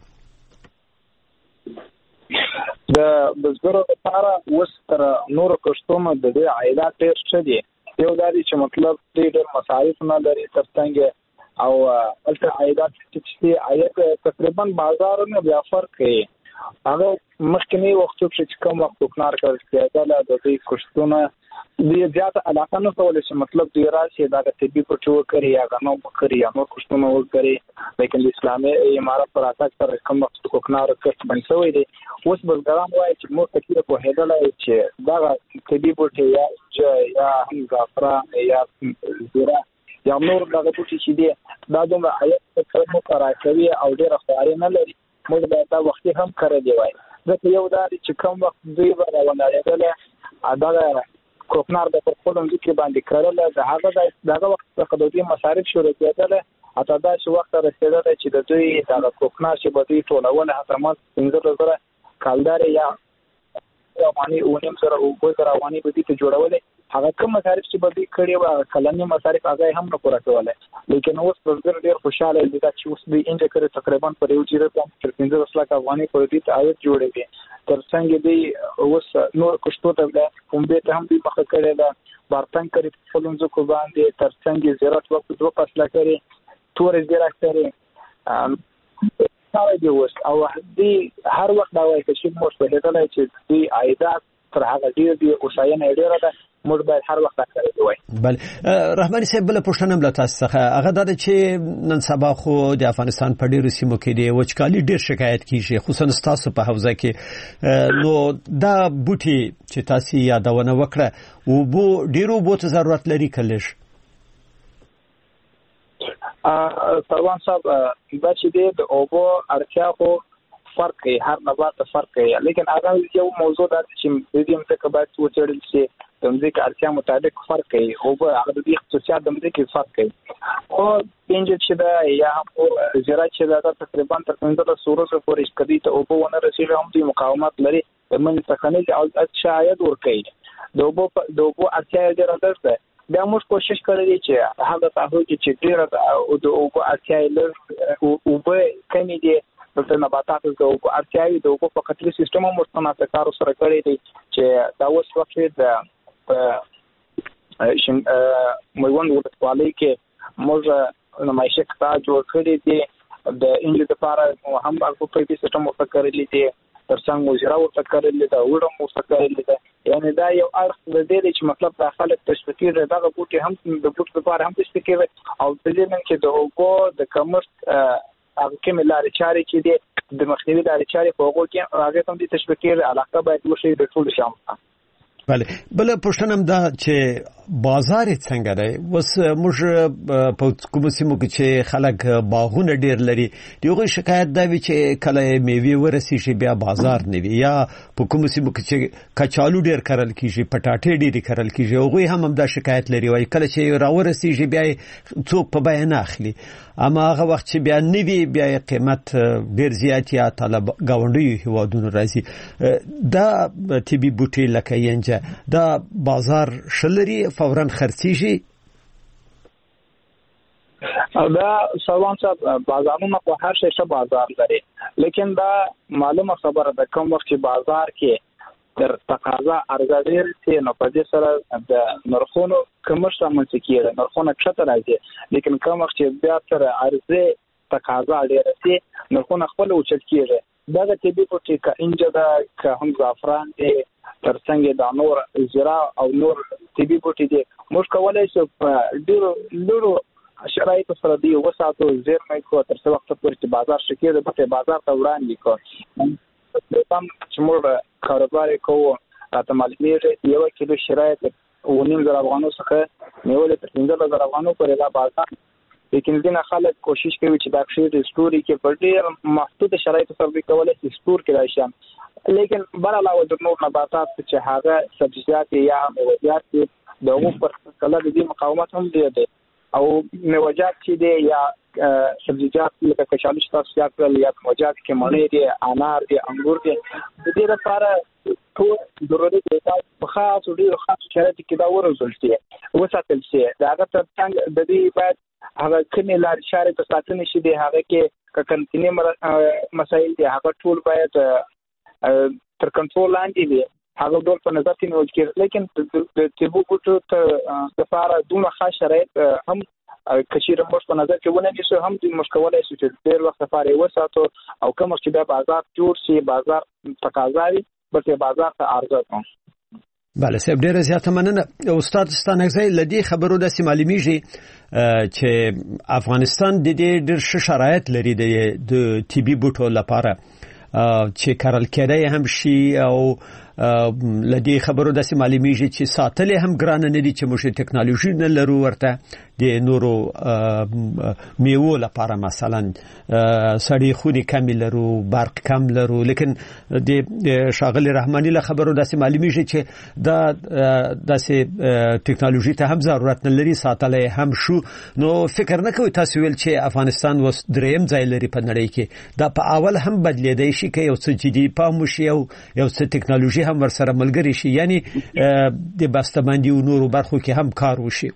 Speaker 5: د بزګرو لپاره وستر نور کښتونه د دې عایدات ډیر ښه دي یو دا چې مطلب دې ډېر مصارف نه لري ترڅنګ او الته عایدات چې عاید تقریبا بازار نه بیا فرق کوي هغه مخکنی وختو چې کوم وخت کوکنار کول کېدل د دې کښتونه دې زیات علاقه نه کولای شي مطلب دی راشي دا د طبي پټو کوي یا غنو کوي یا نور کښتونه وکړي لیکن اسلامي امارات پر اساس پر کوم وخت کوکنار کښت بنسوي دي اوس بلګرام وایي چې مو تکلیف په هدل چې دا طبي پټي یا یا هم زعفران یا زیره یا نور دغه پټي چې دي دا دومره عاید کوم راکوي او ډېر خواري نه لري موږ دا وخت هم کړی دی وایي ځکه یو دا چې کوم وخت دوی راوړل دا کوکنار د خپل ځکه باندې کړل د هغه دغه وخت څخه د دې مصارف شروع کېدل اته دا چې وخت رسیدل چې د دوی د کوکنار چې به دوی ټولول حکومت څنګه سره کالدار یا رواني اونیم سره او په رواني په دې ته جوړول هغه کوم مصارف چې به دوی کړی و کلنی مصارف هغه هم نه پوره کولای لیکن اوس بزګر ډیر خوشاله دي چې اوس دوی انډ کړي تقریبا پر یو جیره په پنځه لک افغاني پر دې ته عاید جوړوي ترڅنګ دی اوس نور کښتو ته کوم به ته هم دی مخه کړی دا بارتن کړي فلونځو کو باندې ترڅنګ زیرات وخت دوه فصله کړي تور زیرات کړي سره دی اوس او دی هر وخت دا وایي چې موږ په دې ډول چې دی عایدات تر هغه ډیر دی او شاینه ډیر ده موږ باید هر وخت راځي وای
Speaker 2: بل رحماني صاحب بل پښتنه بل تاسو څخه هغه د چې نن سبا خو د افغانستان په ډیرو سیمو کې دی وچکالي ډیر شکایت کیږي خصوصا تاسو په حوزه کې نو دا بوټي چې تاسو یادونه وکړه او بو ډیرو بوت ضرورت لري کلش
Speaker 5: ا سروان صاحب دا چې دی د اوبو اړتیا خو فرق کوي هر نبات فرق کوي لیکن هغه یو موضوع دا چې د دې متکه باید وڅېړل شي د مځکې اړتیا مطابق فرق کوي او هغه د خصوصیات د مځکې فرق کوي او پنځه چې دا یا زراعت چې دا تقریبا تر پنځه سورو پورې کدي ته اوبو ونه رسیږي هم د مقاومت لري د من څخه او شاید ور کوي د اوبو د اوبو اړتیا ډېره ده بیا موږ کوشش کړی چې هغه تاسو چې ډېر او د اوبو اړتیا لري او به کمی دي د نباتات د اوبو اړتیاوي د اوبو په کتري سیستم هم مستناسب کار سره کړی دی چې دا اوس وخت د شین مېوند ولسوالۍ کې موږ نمایشه کتا جوړ کړی دی د انجل لپاره هم هغه په دې سیستم ورته کړی دی ترڅنګ مجرا ورته کړی دی دا وړم ورته کړی دی یعنی دا یو اړخ د دې چې مطلب د خلک تشویقي دغه بوټي هم د بوټ لپاره هم تشویقي او د دې نن چې د اوبو د کمښت هغه کوم لارې چارې چې دي د مخنیوي لارې چارې په هغه کې هغه هم د تشویقي علاقه باید وشي د ټول شامل
Speaker 2: بله بل پښتنم دا چې بازار څنګه دی وس موږ په کوم سیمو کې چې خلک باغونه ډیر لري دیغه شکایت دا وی چې کله میوه ورسي شي بیا بازار نه وي یا په کوم سیمو کې چې کچالو ډیر کرل کیږي پټاټې ډیر کرل کیږي هغه هم دا شکایت لري وای کله چې راورسي شي بیا څوک په بیان اخلي اما هغه وخت چې بیا نوی بیا قیمت ډیر زیات یا طلب گاونډي هوادونو راځي دا طبي بوټي لکه ینجه دا بازار شلري فورا خرڅيږي
Speaker 5: دا سوان صاحب بازارونه په هر شي څه بازار لري لیکن دا معلومه خبره ده کوم وخت چې بازار کې تر تقاضا عرضه ډیر شي نو په دې سره د نرخونو کمښت رامنځته کیږي نرخونه کښته راځي لیکن کوم وخت چې بیا تر عرضه تقاضا ډیر شي نرخونه خپل اوچت کیږي دا د طبي پټي کا انجه دا که هم زعفران دی ترڅنګ دا نور زرا او نور طبي پټي دي موږ کولای شو ډیر لورو شرایط سره دی وساتو زیر مې کو تر څو وخت پورې چې بازار شکې د پټي بازار ته وړاندې کو تم چې موږ کاروبار کوو راته معلومیږي یو کیلو شرایط او نیم زر افغانو څخه نیولې تر پنځه زره افغانو پورې دا بازار لیکن دغه خلک کوشش کوي چې دا شی د سټوري کې په ډېر محدود شرایطو سره کولای شي سټور کې راشي لیکن بل علاوه د نور نباتات چې هغه سبزیجات یا میوه‌جات د هغو پر کله د دې مقاومت هم دی او میوه‌جات چې دی یا سبزیجات لکه کچالو تاسو یا کړل یا موجات کې مڼې دي انار دي انګور دي د دې لپاره ټول ضروري دي په خاص ډیر خاص شرایط کې دا ورزول شي وساتل شي دا هغه څنګه د دې باید هغه کومې لارې شارې ته ساتنه شي دي هغه کې کنټینیو مسایل دي هغه ټول باید تر کنټرول لاندې دي هغه ډول په نظر کې نیول کېږي لیکن د طبي بوټو ته لپاره دومره خاص شرایط هم کشیر موږ په نظر کې ونه نیسو هم د مشکولای شي چې ډیر وخت لپاره وساتو او کوم چې د بازار جوړ شي بازار تقاضا وي بلکې بازار ته عرضه کوي.
Speaker 2: بله سیب ډیره زیاته مننه استاد ستانکزی لدی خبرو د سیمالیمیږي چې افغانستان د دې ډیر ښه شرایط لري د طبي بوټو لپاره چې کارل کېدای هم شي او لدی خبرو د سیمالیمیږي چې ساتلې هم ګران نه دي چې موږ ټکنالوژي نه لرو ورته د نورو میوو لپاره مثلا سړی خونی کم لرو برق کم لرو لیکن د شاغلی رحمانی له خبرو د سیمالیمیږي چې دا د ټکنالوژي ته هم ضرورت نه لري ساتلې هم شو نو فکر نه کوي تاسو ویل چې افغانستان وس دریم ځای لري په نړۍ کې دا په اول هم بدلیدای شي کې یو څه جدي پام وشي او یو څه ټکنالوژي هم ورسره ملګری شي یعنی د بسته‌بندي او نورو برخو کې هم کار وشي.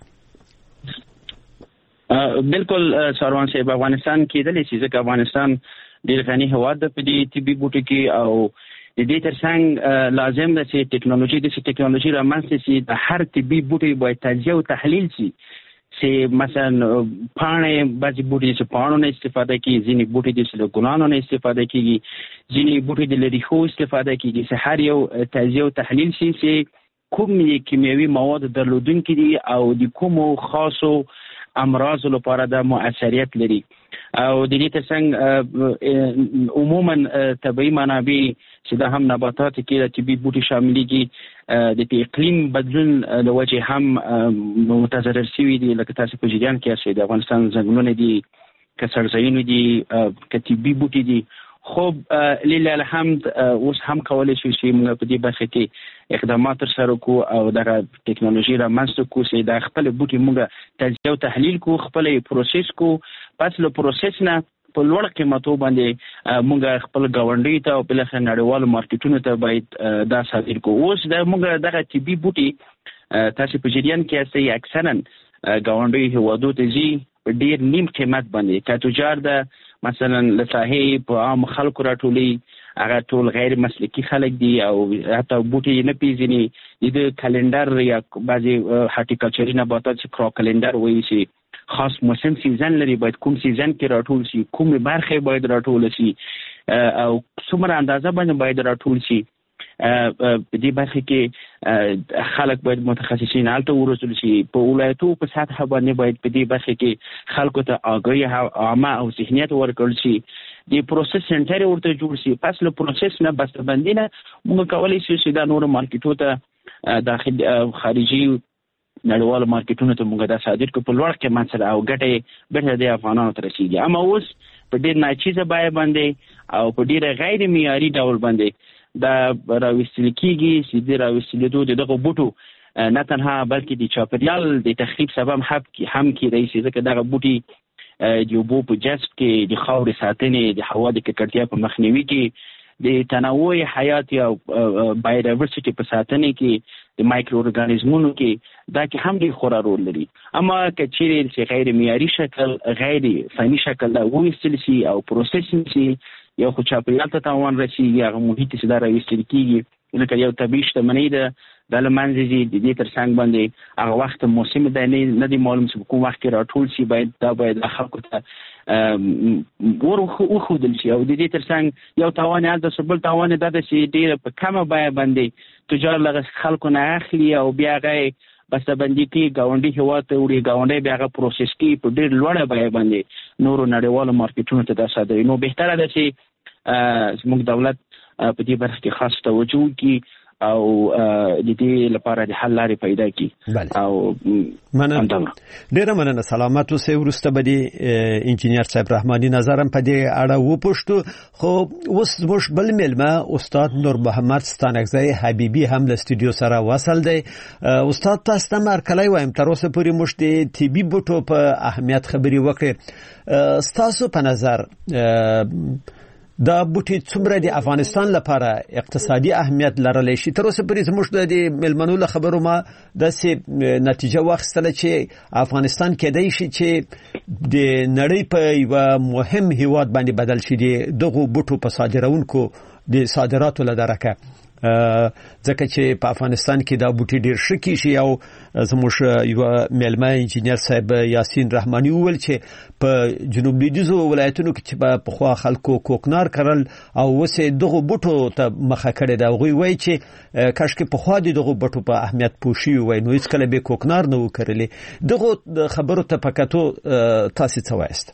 Speaker 4: بالکل ساروان صاحب افغانستان کې د لسی ځکه افغانستان ډیر غني هواد په دې طبي بوټو کې او د دې ترڅنګ لازم ده چې ټکنالوژي د ټکنالوژي رامنځته شي د هر طبي بوټي باید تجزیه او تحلیل شي چې مثلا پانه بعضی بوټي چې پانو نه استفاده کوي ځینې بوټي د سلو ګلانو نه استفاده کوي ځینې بوټي د لري خو استفاده کوي چې هر یو تجزیه او تحلیل شي چې کوم کیمیاوي مواد درلودونکي دي او د کومو خاصو امراض لپاره د مؤثریت لري او د دې ترڅنګ عموما طبيعي منابع چې د هم نباتات کې د طبي بوټي شاملېږي د اقلیم بدلون له وجې هم متضرر شوي دي لکه تاسو په جریان کې اسئ د افغانستان ځنګلونه دي کسرځایونه دي کتبي بوټي دي خو لله الحمد اوس هم کولای شو چې موږ په دې برخه کې اقدامات سره کو او د ټکنالوژي را منځته کو چې د خپل بوټي موږ تجزیه او تحلیل کو خپل پروسس کو پس له پروسس نه په لوړ قیمتو باندې موږ خپل گاونډي ته او بل څه نړیوالو مارکیټونو ته باید دا صادر کو اوس د موږ دغه طبي بوټي تاسو په جریان کې اسئ اکثرا گاونډي هوادو ته زی په ډیر نیم قیمت باندې کا تجار د مثلا لساهي په عام خلکو راټولي هغه ټول غیر مسلکی خلک دي او حتی بوټي نه پیژني د کلندر یا بعضي هارټیکلچري نباتات چې کرو کلندر وایي چې خاص موسم سیزن لري باید کوم سیزن کې راټول شي کوم برخه باید راټول شي او څومره اندازه باندې باید راټول شي په دې برخه کې خلک باید متخصصین الته ورسول شي په ولایتو په سطح باندې باید په دې برخه کې خلکو ته آگاهی عامه او ذهنیت ورکړل شي د پروسس سنټر ورته جوړ شي پس له پروسس نه بسته‌بندي نه موږ کولای شو چې دا نور مارکیټونو ته داخل خارجي نړیوال مارکیټونو ته موږ دا صادر کو په لوړ قیمت سره او ګټه به د افغانانو ته رسیږي اما اوس په ډیر ناچیزه بای باندې او په ډیر غیر معیاري ډول باندې دا راوستل کیږي چې د راوستل دوه دغه بوټو نه تنها بلکې د چاپریال د تخریب سبب هم هم کېدای شي ځکه دغه بوټي د یوبو په جذب کې د خاورې ساتنې د هوا د ککړتیا په مخنیوي کې د تنوع حیات یا بایوډایورسټي په ساتنې کې د مایکرو ارګانیزمونو کې دا کې هم ډېر خورا رول لري اما که چیرې چې غیر معیاري شکل غیر فني شکل دا وایستل شي او پروسس شي یو خو چاپیریال ته تاوان رسیږي هغه محیط چې دا راوستل کیږي لکه یو طبیعي شتمنۍ ده د لمنځه د دې ترڅنګ باندې هغه وخت موسم د نه دی معلوم چې کوم وخت راټول شي باید دا باید خلکو ته ورخه خودل شي او د دې ترڅنګ یو تاوان یاد د سبل تاوان د چې ډیر په کمه بای باندې تجار لغه خلکو نه اخلي او بیا غي بسته‌بندي کې گاونډي هوا ته وړي گاونډي بیا غا پروسس کې په ډیر لوړه بای باندې نورو نړیوالو مارکیټونو ته دا صادري نو بهتره ده چې زموږ دولت په دې برخه کې خاص توجه کوي او د دې لپاره د حل لارې پیدا کړي او
Speaker 2: مننه ډیره مننه سلامات اوسئ. ورسته به د انجینیر صاحب رحماني نظرم په دې اړه وپوښتو. خو اوس زموږ بل مېلمه استاد نور محمد ستانکزی حبیبي هم له استودیو سره وصل دی. استاد تاسو ته مرکلای وایم تر اوسه پورې موږ د طبي بوټو په اهمیت خبرې وکړې. ستاسو په نظر دا بوټي څومره د افغانستان لپاره اقتصادي اهمیت لرلی شي؟ تر اوسه پورې زموږ د ملمنو له خبرو ما داسې نتیجه واخیستله چې افغانستان کېدای شي چې د نړۍ په یوه مهم هیواد باندې بدل شي د دغو بوټو په صادرونکو د صادراتو له درکه، ځکه چې په افغانستان کې دا بوټي ډیر شکی شي. او زموږ یو ملمه انجینیر صاحب یاسین رحماني وویل چې په جنوب لویدیځو ولایتونو کې چې په خوا خلکو کوکنار کرل او وسه دغه بوټو ته مخه کړی دا غوي وای چې کاشکې په خوا دغه بوټو په اهمیت پوښي وای نو هیڅ کله به کوکنار نه وکړلې. دغه خبرو ته پکاتو تاسو څه وایست؟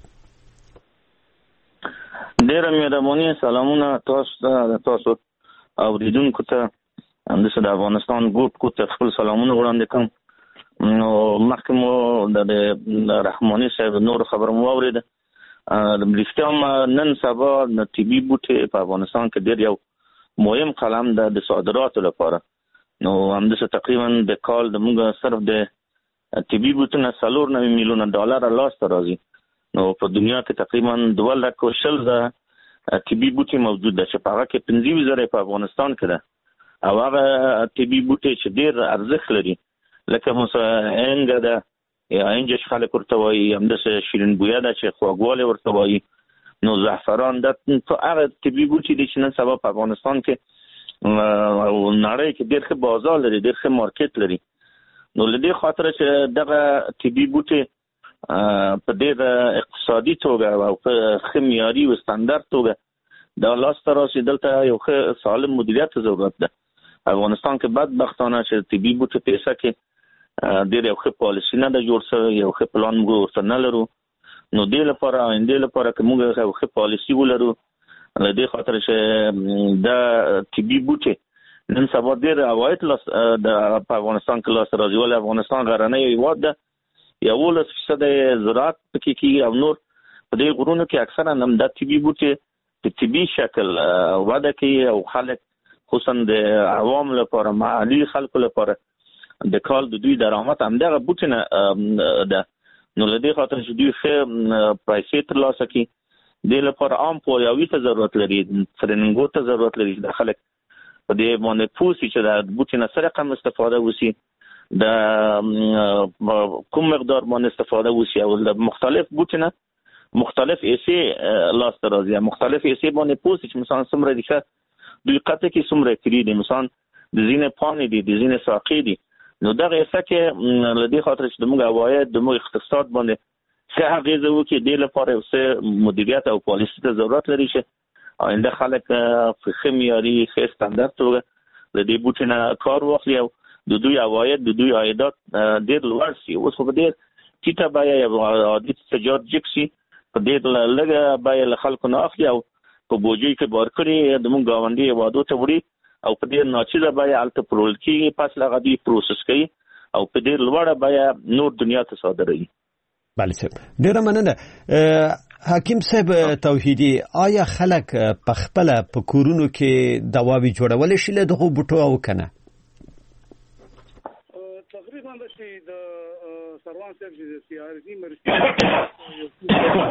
Speaker 6: ډیر مهرباني سلامونه تاسو تاسو اوریدونکو ته همداسې د افغانستان ګوټ کو ته خپل سلامونه وړاندې کوم. نو مخکې مو د رحماني صاحب نور خبر مو واورېده. د رښتیا نن سبا د طبي بوټي په افغانستان کې ډېر یو مهم قلم ده د صادراتو لپاره. نو همداسې تقریبا د کال د موږ صرف د طبي بوټو نه څلور نوي میلیونه ډالر لاسته راځي. نو په دنیا کې تقریبا دوه لکه شل زره طبي بوټي موجود ده چې په هغه کې پنځه زره په افغانستان کې ده. او هغه طبي بوټي چې ډېر ارزښت لري لکه مثلا انګ ده یا انجش خلک ورته وایي، همداسې شیرین بویه ده چې خواږوالی ورته وایي. نو زعفران ده هغه طبي بوټي دي چې نن سبا په افغانستان کې او نړۍ کې ډېر ښه بازار لري، ډېر ښه مارکیټ لري. نو له دې خاطره چې دغه طبي بوټي په ډېر اقتصادي توګه او په ښه معیاري او ستاندرد توګه دا لاسته راسي، دلته یو ښه سالم مدیریت ضرورت ده. افغانستان کې بدبختانه چې طبي بوټو پیسه کې ډېر یو ښه پالیسي نه ده جوړ شوی، یو ښه پلان موږ ورته نه لرو. نو دې لپاره آینده لپاره که موږ یو ښه پالیسي ولرو له دې خاطر چې دا طبي بوټي نن سبا ډېر عواید په افغانستان کې لاسته راځي. ولې افغانستان غرنی هېواد ده، یولس فیصده زراعت پکې کېږي او نور په دې غرونو کې اکثرا هم دا طبي بوټي په طبي شکل وده کوي او خلک خصوصا د عوام لپاره محلي خلکو لپاره د کال د دوی درآمد همدغه بوټي نه ده. نو له دې خاطر چې دوی ښه پیسې ترلاسه کړي دې لپاره عام پوهاوي ته ضرورت لري، ټریننګو ته ضرورت لري چې د خلک په دې باندې پوه شي چې د بوټي نه څه رقم استفاده وشي، د کوم مقدار باندې استفاده وشي او د مختلف بوټي نه مختلف ایسې لاسته راځي، مختلف ایسې باندې پوه شي چې مثلا څومره دي ښه دوی قطع کې څومره کړي دي، مثلا د ځینې پاڼې دي، د ځینې ساقې دي. نو دغه ایسه کې له دې خاطر چې زموږ عواید زموږ اقتصاد باندې څه اغېزه وکړي دې لپاره یو څه مدیریت او پالیسي ته ضرورت لري چې آینده خلک په ښه معیاري ښه ستاندرد توګه له دې بوټي نه کار واخلي او د دوی عواید د دوی عایدات ډېر لوړ شي. اوس په ډېر ټیټه بیه یو عادي تجارت جګ شي، په ډېر لږه بیه له خلکو نه اخلي او په بوجۍ کې بار کړي زموږ ګاونډي هېوادو ته وړي او په ډېر ناچیزه بیه هلته پلورل کېږي، پس له هغه دوی پروسس کوي او په ډېر لوړه بیه نور دنیا ته صادروي.
Speaker 2: بله صاحب ډېره مننه. حکیم صاحب توحیدي، آیا خلک په خپله په کورونو کې دواوې جوړولی شي له دغو بوټو او که نه؟
Speaker 3: تقریبا چې د سروان صاحب چې د سیارتي مرستې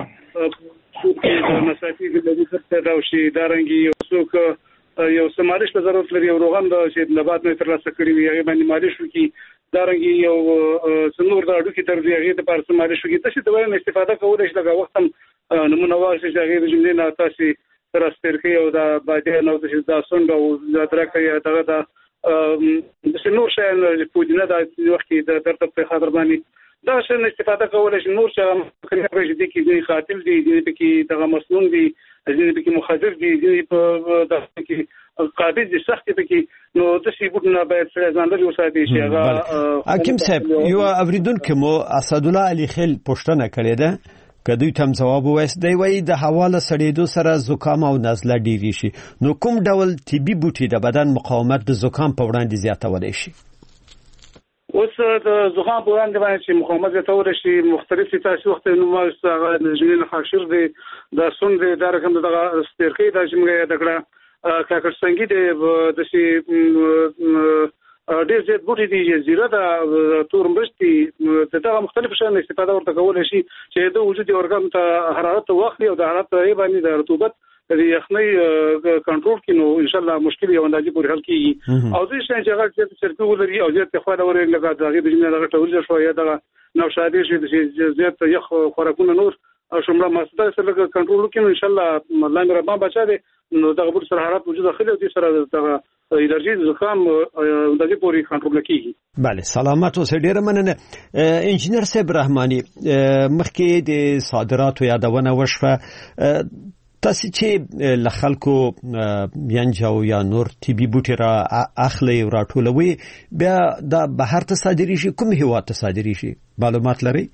Speaker 3: د مسافي د لږ پیدا شي دارنګي یو څوک یو سمارش په ضرورت لري او روغان د چې لبات نه ترلاسه کړی وي هغه باندې مالش وکي، دارنګي یو څنور د اډو کې تر دې هغه د پار سمارش وکي تاسو د وایي استفاده کولای شي دغه وخت هم نمونه واخلئ چې هغه د جملې نه تاسو تر استرخي او د باندې نو د داسونډ او د درکه دغه د د نور شان پودینه د وخت د ترتیب په خاطر باندې دا شان استفاده کولای شي. نور څه خبرې دي کې قاتل دي، دي کې دغه مسلون دي، دي کې مخدر دي، دي په دغه کې قابض دي سخت دي کې نو د سی بوټونه باید سره ځان له وساتي شي. هغه
Speaker 2: حکیم صاحب یو اوریدونکو مو اسد الله علي خیل پښتنه کړې ده کدی تم جواب وایس دی وای د حواله سړېدو سره زکام او نزله ډیری شي نو کوم ډول طبي بوټي د بدن مقاومت د زکام په وړاندې زیاتولای شي
Speaker 3: اوس د زکام په وړاندې باندې چې مقاومت زیاتول شي مختلفې تاسو وخت نو ما هغه جنین خاصر دی د سون دی د رقم دغه سترخی د جمعه دغه کاکړ څنګه دی د شي ډېر زیات بوټي دي زیره د تور مرستي دغه مختلف شان استفاده ورته کول شي چې د وجود اورګان ته حرارت واخلي او د حرارت یې باندې د رطوبت د یخنۍ کنټرول کینو ان شاء الله مشکل یو اندازې پورې حل کیږي او ځکه چې هغه چې سرکو ولري او زیات خو دا ورې لګا دغه د جمعه دغه ټول شو یا دغه نوشادي شي زیات یخ خوراکونه نور او شمله ماسته سره کنټرول کینو ان شاء الله الله مې ربان بچا دي نو دغه بور سره حرارت وجود داخلي او سره دغه الرجی زکام د دې پوری کنټرول کیږي.
Speaker 2: بله سلامت اوسئ ډیره مننه. انجینر صاحب رحمانی مخکې د صادراتو یادونه وشوه تاسو چې له خلکو ینجاو یا نور طبي بوټي را اخلي او راټولوي بیا د بهر ته صادري شي کوم هیواد ته صادري شي معلومات لري؟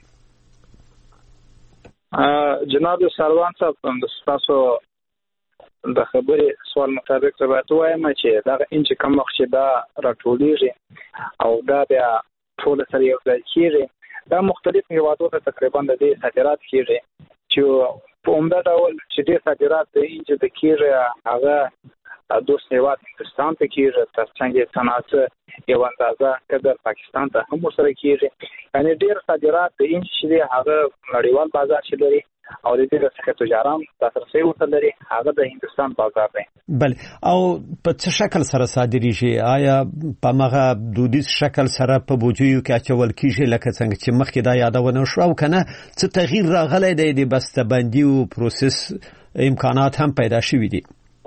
Speaker 5: جناب سروان صاحب هم د تاسو د خبرې سوال مطابق ثبات وایم چې دا انچ کم وخت چې دا راټولېږي او دا بیا ټول سره یو ځای کېږي دا مختلف هیوادو ته تقریبا د دې صادرات کېږي چې په عمده ډول چې دې صادرات د انچ د کېږي هغه دوست هیواد هندوستان ته کېږي تر څنګه صنعت یو اندازه قدر پاکستان ته هم ورسره کېږي یعنی ډېر صادرات د انچ چې هغه نړیوال بازار چې لري او د دې څخه تجاران تاسو ورته لري هغه د هندستان بازار دی.
Speaker 2: بل او په څه شکل سره صادري شي آیا په مغه دودیز شکل سره په بوجیو کې اچول کیږي لکه څنګه چې مخکې دا یادونه شو او کنه څه تغییر راغلی دی د بسته‌بندي او پروسس امکانات هم پیدا شوي دي؟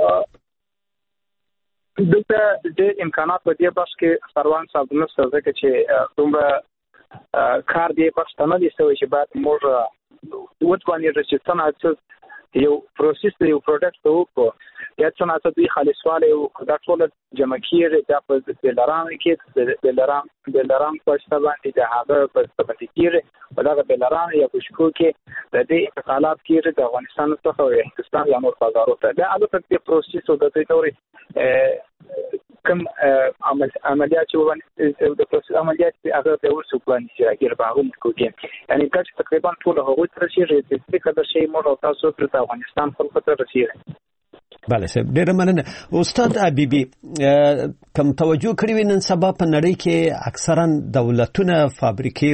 Speaker 5: دلته د امکانات په دې بس کې سروان صاحب نو څه ځکه چې دومره کار دی بس نه دي سوي چې بعد موږ وڅ باندې چې صنعت یو پروسس یو پروډکټ ته وکړو یا صنعت دوی خالصواله او دا ټول جمع کیږي دا په بلران کې د بلران بلران په څه باندې د هغه په څه کېږي او دا بلران یا پښکو کې د دې انتقالات کېږي د افغانستان څخه او هندستان یا نور بازارو ته دا البته د پروسس او د دې توري کوم عملیات چې باندې د پروسس عملیات هغه د ورسو پلان چې راګر باغون کوي یعنی کله تقریبا ټول هغه تر شي چې کله شي مو تاسو پر افغانستان خلکو ته رسیږي.
Speaker 2: بله صاحب ډیره مننه. استاد حبیبي کوم توجه کړی وي نن سبا په نړۍ کې اکثرا دولتونه فابریکې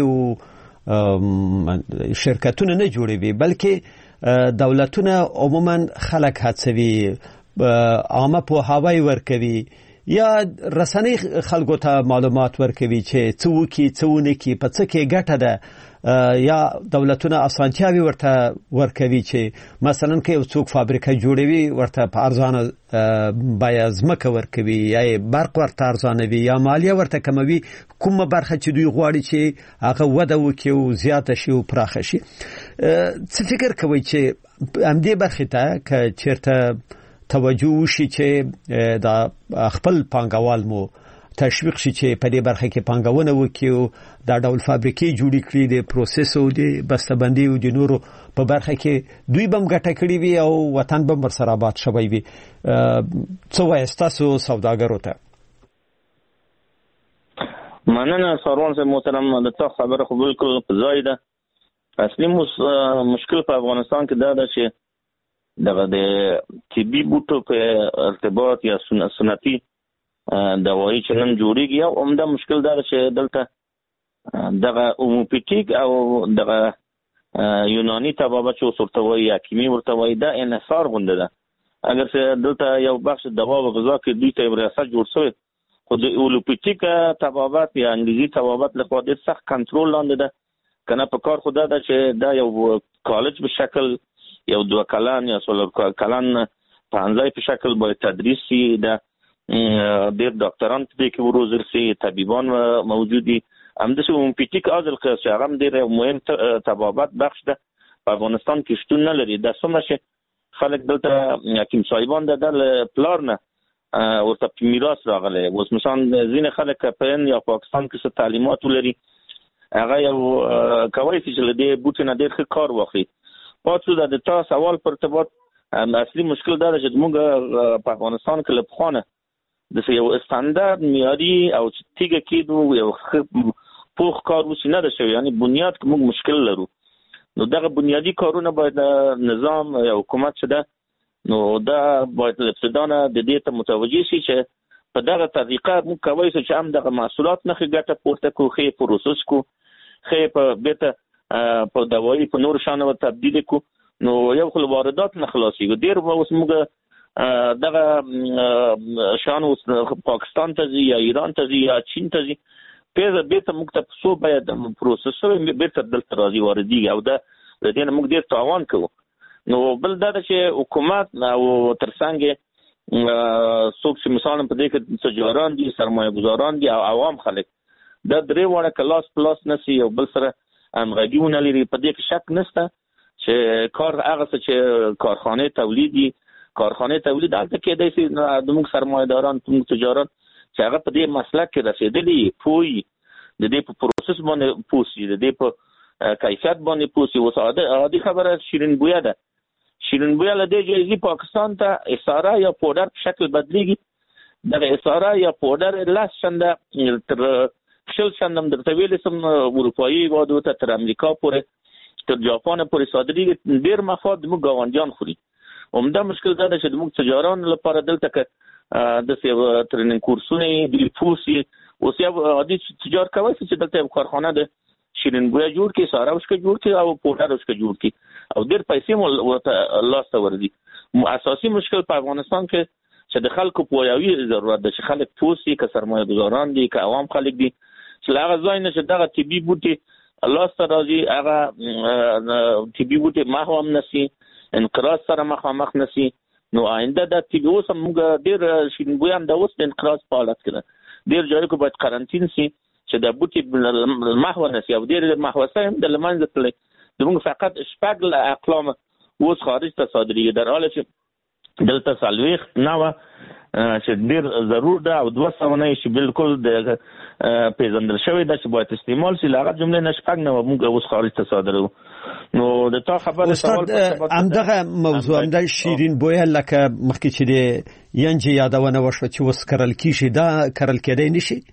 Speaker 2: او شرکتونه نه جوړوي بلکې دولتونه عموما خلک هڅوي عامه پوهاوی ورکوي یا رسنۍ خلکو ته معلومات ورکوي چې څه وکړي څه ونه کړي په څه کې ګټه ده یا دولتونه اسانتیاوي ورته ورکوي چې مثلا کې یو څوک فابریکه جوړوي ورته په ارزانه بیه ځمکه ورکوي یا برق ورته ارزانوي یا مالیه ورته کموي کومه برخه چې دوی غواړي چې هغه وده وکړي او زیاته شي او پراخه شي. څه فکر کوي چې همدې برخې ته که چیرته توجه وشي چې د خپل پانګوال مو تشویق شي چې په دې برخه کې پانګونه وکړي او دا ډول فابریکې جوړې کړي د پروسس او د بسته‌بندي او د نورو په برخه کې دوی بم ګټه کړې وي او وطن بم ورسره آباد شوی وي. څه وایي تاسو سوداګرو ته؟
Speaker 6: مننه سروان صاحب محترم د تاسو خبره خو بالکل په ځای ده. اصلي مشکل په افغانستان کې دا ده چې دغه د طبي بوټو په ارتباط یا صنعتي دوايي چې نن جوړیږي او عمده مشکل دا چې دلته دغه اوموپیټیک او دغه یوناني طبابت چې ورته وایي یا کیمي ورته وایي دا انحصار غونډه ده. اگر چې دلته یو بخش دوا او غذا کې دوی ته ریاست جوړ شوی خو د اوموپیټیک طبابت یا انګلیسي طبابت له خوا ډېر سخت کنټرول لاندې ده کنه په کار خو دا ده چې دا یو کالج په شکل یو دوه کلان یا څلور کلان پنځه په شکل باید تدریس شي د ډېر ډاکټران په دې کې وروزل شي طبيبان موجود دي همداسې اوموپیټیک ازل کې چې هغه ډېر مهم طبابت بخش ده په افغانستان کې شتون نه لري. دا څومره چې خلک دلته حکیم صاحبان د پلار نه ورته میراث راغلی اوس مثلا ځینې خلک په هند یا پاکستان کې څه تعلیمات ولري هغه یو کولی شي چې له دې بوټي نه ډېر ښه کار واخلي پاتو د تا سوال پر ارتباط اصلي مشکل دا چې موږ په افغانستان کې لپخانه د یو استاندارد معیاري او تیګه کېدو یو پوخ کار وسی نه ده شوی، یعنی بنیاد کې موږ مشکل لرو. نو دغه بنیادی کارونه باید نظام یا حکومت شده نو دا باید ابتدانه د دې ته متوجه شي چې په دغه طریقه موږ کولی شو چې هم دغه محصولات نه ښه ګټه پورته کړو، ښه پروسس کړو، ښه په بیرته په دوایي په نورو شیانو تبدیل کړو. نو یو خو واردات نه خلاصېږو. ډېر به اوس موږ دغه شیان اوس پاکستان ته ځي یا ایران ته ځي یا چین ته ځي، پیزه بیرته موږ ته څو باید پروسس شوی بیرته دلته راځي واردېږي او دا د دې نه موږ ډېر تاوان کوو. نو بل دا ده چې حکومت او ترڅنګ څوک چې مثلا په دې کې تجاران دي، سرمایه ګزاران دي او عوام خلک، دا درې واړه کلاس پلاس نسی یو بل سره همغږي ونه لري. په دې کې شک نشته چې کار هغه څه چې کارخانه تولید دي، کارخانه تولید هلته کېدای شي د موږ سرمایه داران موږ تجاران چې هغه په دې مسلک کې رسېدلي پوي، د دې په پروسس باندې پوسي، د دې په کیفیت باندې پوسي. اوس عادي خبره شیرین بویا ده، شیرین بویا له دې ځایه پاکستان ته اساره یا پودر په شکل بدلیږي. دغه اساره یا پودر لاس چنده تر شل چنده درته ویلې سم اروپایي هېوادو ته تر امریکا پورې تر جاپان پورې صادرېږي. ډېر مفاد موږ ګاونډیان خوري. عمده مشکل دا ده چې موږ تجاران لپاره دلته که د څه ترننګ کورسونه دی پوسی اوس یو عادي تجار کوي چې دلته یو کارخانه ده شیرین بویا جوړ کې، ساره وشکه جوړ کې او پودر وشکه جوړ کې او ډېر پیسې مو ورته لاس ته ورځي. اساسي مشکل په افغانستان کې چې د خلکو پوهاوی ضرورت ده، چې خلک پوسی که سرمایه ګزاران دي که عوام خلک دي چې هغه ځای نه چې دغه طبي بوټي لاس ته راځي، هغه طبي بوټي محو هم نسی، انقراض سره مخامخ نسی. نو آینده د طبي اوس موږ ډېر شیرین بویا هم د اوس د انقراض په حالت کې ده. ډېر ځایو کې باید قرنطین سي چې د بوټي محو نسی او ډېر محوسه هم د لمنځه تللی. زموږ فقط شپږ اقلام اوس خارج ته صادرېږي، در حاله چې دلته څلوېښت نوه چې ډېر ضرور ده او دوه سوه نه چې بالکل د پیژندل شوی ده چې باید استعمال شي. له هغه جملې نه شپږ نوه موږ اوس خارج ته صادروو. نو د تا خبره
Speaker 2: استاد همدغه موضوع همدغه شیرین بویا لکه مخکې چې د ینجې یادونه وشوه چې اوس کرل کېږي، دا کرل کېدی نه شي؟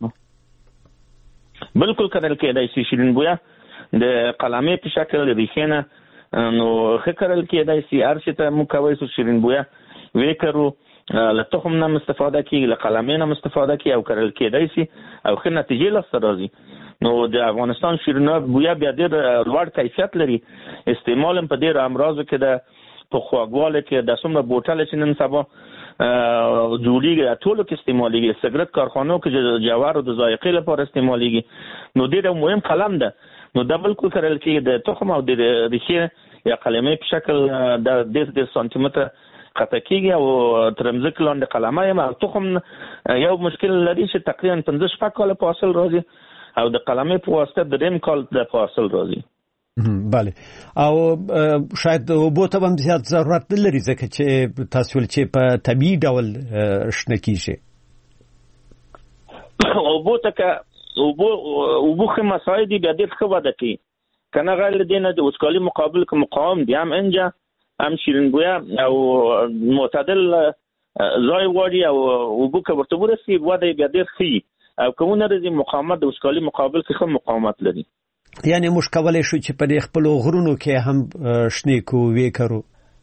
Speaker 6: بالکل کرل کېدی شي. شیرین بویا د قلمې په شکل ریښې نه نو ښه کرل کېدی شي. هر شي ته موږ کولی شو شیرین بویا ویې کرو، له تخم نه استفاده کېږي، له قلمې نه استفاده کېږي او کرل کېدی شي او ښه نتیجې لاسته راځي. نو د افغانستان شیرین بویا بیا ډېر لوړ کیفیت لري، استعمال هم په ډېرو امراضو کې ده، په خواږوالي کې د څومره بوتله چې نن سبا جوړېږي ټولو کې استعمالېږي، سګرټ کارخانو کې جوارو د ذایقې لپاره استعمالېږي. نو ډېر مهم قلم ده. نو دا بالکل کرل کېږي د تخم او د ریښې یا قلمې په شکل د ډېر ډېر سانتي متره قطع کېږي او تر مځکې لاندې قلمه یم. او تخم یو مشکل لري چې تقریبا پنځه شپږ کاله په حاصل راځي او د قلمې په واسطه د دریم کال د په حاصل راځي.
Speaker 2: بله، او شاید اوبو ته هم زیات ضرورت نه لري ځکه چې تاسو ول چې په طبیعي ډول شنه کېږي.
Speaker 6: اوبو ته که اوبو اوبو ښه مساعد دي بیا ډېر ښه وده کوي، که نه غیر له دې نه د وچکالي مقابل کې مقاوم دي. هم انجه هم شیرین بویا او معتدل ځای غواړي او اوبو که ورته ورسي وده یې بیا ډېر ښه او که ونه رسي مقاومت د وچکالي مقابل کې ښه مقاومت لري.
Speaker 2: یعنی موږ کولی شو چې په دې خپلو غرونو کې هم شنې کړو ویې کړو؟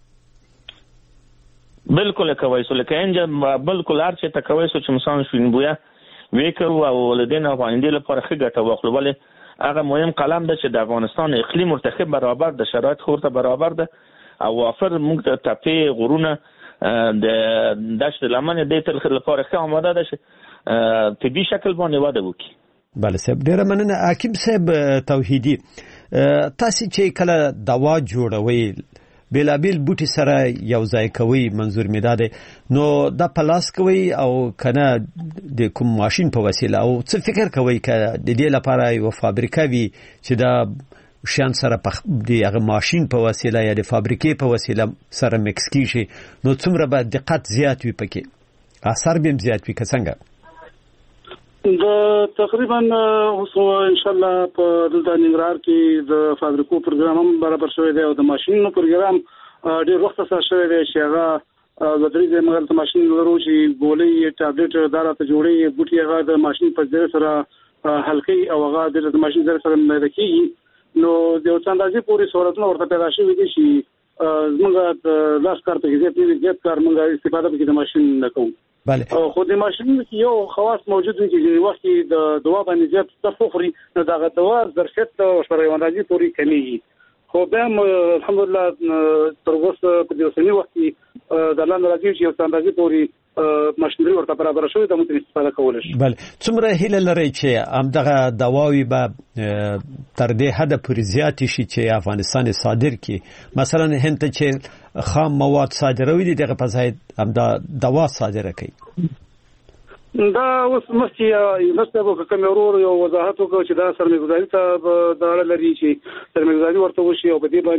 Speaker 6: بالکل کولی شو، لکه انجه بالکل هر چېرته کولی شو چې مثلا شیرین بویا ویې کړو او له دې نه آیندې لپاره ښه ګټه واخلو. ولې هغه مهم قلم ده چې د افغانستان اقلیم ورته ښه برابر ده، شرایط ښه ورته برابر ده او وافر موږ ته تپې غرونه د دشت لمنې دې تر لپاره ښه آماده ده چې طبي شکل باندې وده وکړي.
Speaker 2: بله صاحب، ډېره مننه. حکیم صاحب توحیدي، تاسې چې کله دوا جوړوئ بیلابیل بوټي سره یو ځای کوي، منظور می دا دی نو دا پلاس کوي او کنه د کوم ماشين په وسیله او څه فکر کوي که د دې لپاره یو فابریکه وي چې دا شیان سره په دی هغه ماشين په وسیله یا د فابریکې په وسیله سره مکس کیږي نو څومره به دقت زیات وي، پکې اثر به زیات وي که څنګه؟
Speaker 3: د تقریبا اوس ان شاء الله په دلته ننګرهار کې د فابریکو پروګرام هم برابر شوی دی او د ماشينونو پروګرام ډېر وخت سره شوی دی چې هغه د درې مګر د ماشين لرو چې ګولې ټابلیټ دارته جوړي بوټي هغه د ماشين په ځای سره هلکي او هغه د ماشين ځای سره مېدکی نو د څنګه پوری سہولتونه ورته پیدا شوي دي چې موږ د لاس کار په کې دې دې کار موږ استفاده کوي د ماشين نه کوو.
Speaker 2: بله
Speaker 3: خو د ماشين کې یو خواص موجود دی چې وخت د دوا باندې زیات تفخري نو دا دوا ظرفیت او شپږوندازي پوری کمیږي خو به الحمدلله تر اوسه په دې اوسنی وخت کې د لاندې راځي چې یو څنګه پوری ماشينري ورته برابر شوی د متن استفاده کول شي.
Speaker 2: بله څومره هیله لري چې همدغه دواوی به تر دې حد پورې زیات شي چې افغانستان صادر کړي مثلا هند ته چې خام مواد صادروي دي دغه په ځای همدا دوا صادره کوي.
Speaker 3: دا اوس مستي مستبو کوم ورور یو وضاحت وکړي چې دا سرمایه‌ګذاري ته د اړه لري چې سرمایه‌ګذاري ورته وشي او په دې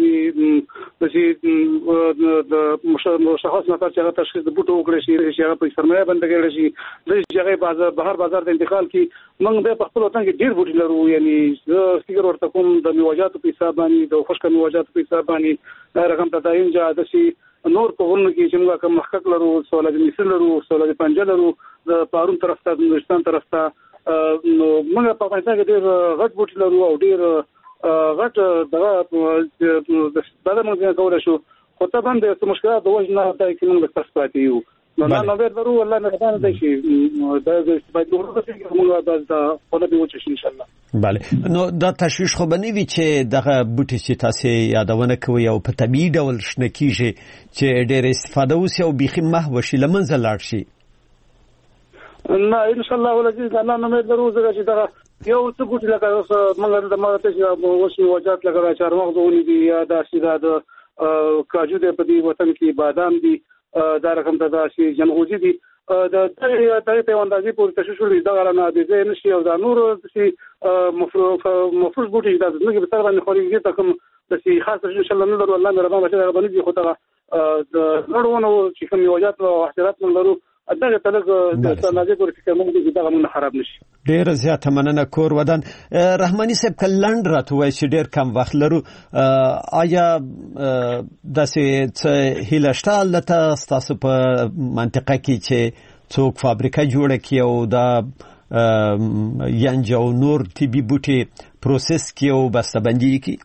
Speaker 3: باندې د مشخص نفر چې هغه تشخیص د بوټو وکړي چې هغه په سرمایه باندې کېږي چې د هغه بازار بهر بازار ته انتقال کی موږ به په خپل وطن کې ډیر بوټي لرو یعنی فکر ورته کوم د میوجاتو په حساب باندې د خوشک میوجاتو په حساب باندې دا رقم تدایم جا د شي نور په ورنه کې چې موږ کوم محقق لرو سوالات مصر لرو سوالات پنجاب لرو د پارون طرف ته د هندستان طرف ته نو موږ په افغانستان کې ډېر غټ بوټي لرو او ډېر غټ دغه د ستاده موږ کولای شو خو ته باندې څه مشکلات د وژنه د کې موږ تاسو پاتې یو نو نو به ضرور والله نه غواړم د شي د استفادې ورته چې موږ د خپل به وچ ان شاء الله.
Speaker 2: بله نو دا تشویش خو بنوي چې دغه بوټي چې تاسو یادونه کوي او په طبيعي ډول شنه کیږي چې ډېر استفاده وسی او بيخي محو شي لمنځه لاړ شي.
Speaker 3: نه ان شاء الله ولې دا نه مې ضرور زګه چې دا یو څه بوټي لکه اوس موږ د ماته چې اوس وجات لکه چارمغز ونی دي یا دا سیده د کاجو د په دې وطن کې بادام دي دا رقم ته دا شي جنغوزي دي د دغه په اندازې پورې تشویش لري دا غره نه دي زه نشي او دا نور شي مفروض مفروض بوټي دا نه به تر باندې خوريږي ته کوم د شي خاص ان شاء الله نه درو الله مهربان بشه دا باندې خو ته د نړونو چې کوم یوجات او احتیاط من لرو دغه تلګ د سناجې پورې چې موږ دې دا موږ خراب نشي.
Speaker 2: ډیر زیات مننه کور ودان رحماني صاحب کلند راته وای چې ډیر کم وخت لرو آیا د سې هیلشته لته تاسو په منطقه کې چې څوک فابریکه جوړه کړي او دا ینج او نور طبي بوټي پروسس کړي او بسته‌بندي کړي؟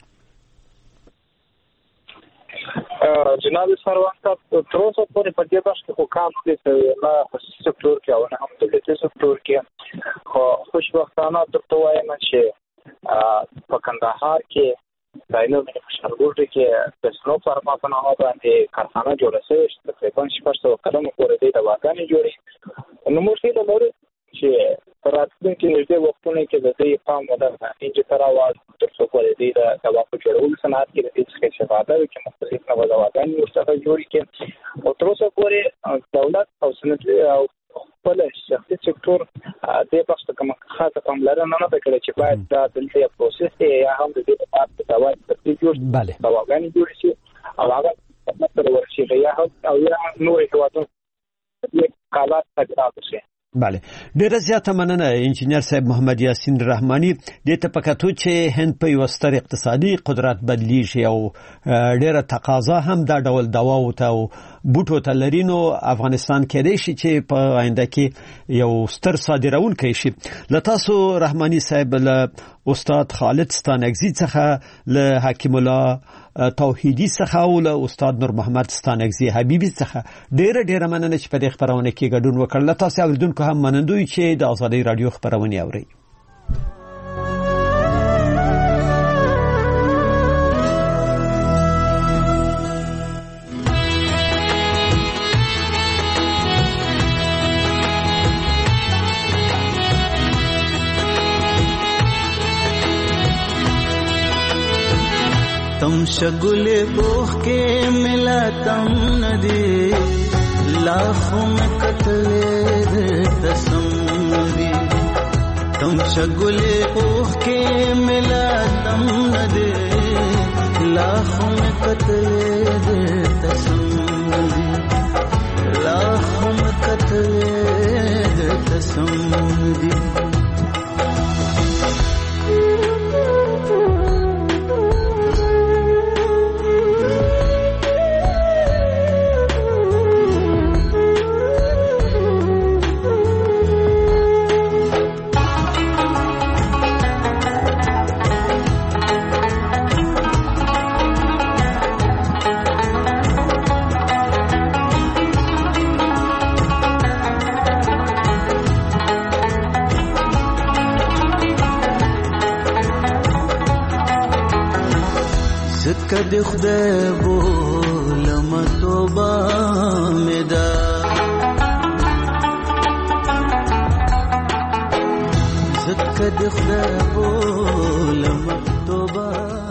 Speaker 5: جناب سروان صاحب تر اوسه پورې په دې بحث کې کار کوي نه خصوصي سکتور کې او نه هم دولتي سکتور کې خو خوشبختانه درته وایم چې په کندهار کې دایلو مې شرګوټ کې د سنو فارما په نامه باندې کارخانه جوړه شوې چې تقریبا شپږ سوه کلونو پورې د دواګانې جوړې نو موږ هیله لرو چې په راتلونکي نږدې وختونو کې د دې پام وده انجه تر اواز تر څو پورې د دوا په جوړولو صنعت کې د دې څخه استفاده وکړي مختلف نوع دواګانې ورڅخه جوړې کړي او تر اوسه پورې دولت او صنعت او خپل شخصي سکتور د پښتو کوم خاصه پاملرنه نه وکړي چې باید دا دلته پروسس یا هم د دې په اړه دوا د جوړ دواګانې جوړ شي او هغه تر ورشي یا هم او یا نور هیوادونو د حالات تجربه شي.
Speaker 2: بله ډیر زیاته مننه انجینر صاحب محمد یاسین رحمانی د ته پکاتو چې هند په یو ستر اقتصادي قدرت بدلیږي او ډیره تقاضا هم دا ډول دوا او ته بوټو ته لرینو افغانستان کې شي چې په آینده کې یو ستر صادرونکی شي. لتاسو رحمانی صاحب له استاد خالد ستانکزی څخه له حکیم الله توحیدی څخه او له استاد نور محمد ستانکزی حبیبی څخه ډیره ډیره مننه چې په دې خبرونه کې ګډون وکړل. تاسو اوریدونکو هم منندوی چې د آزادۍ رادیو خبرونه اوري.
Speaker 7: تم شگلے اوخ کے ملا تم ندی لاکھوں میں قتل تسمری تم شگلے اوخ کے ملا تم ندی لاکھوں میں قتل تسمری لاکھوں میں قتل تسمری د خدای بولم توبه مې ده زکه د خدای بولم توبه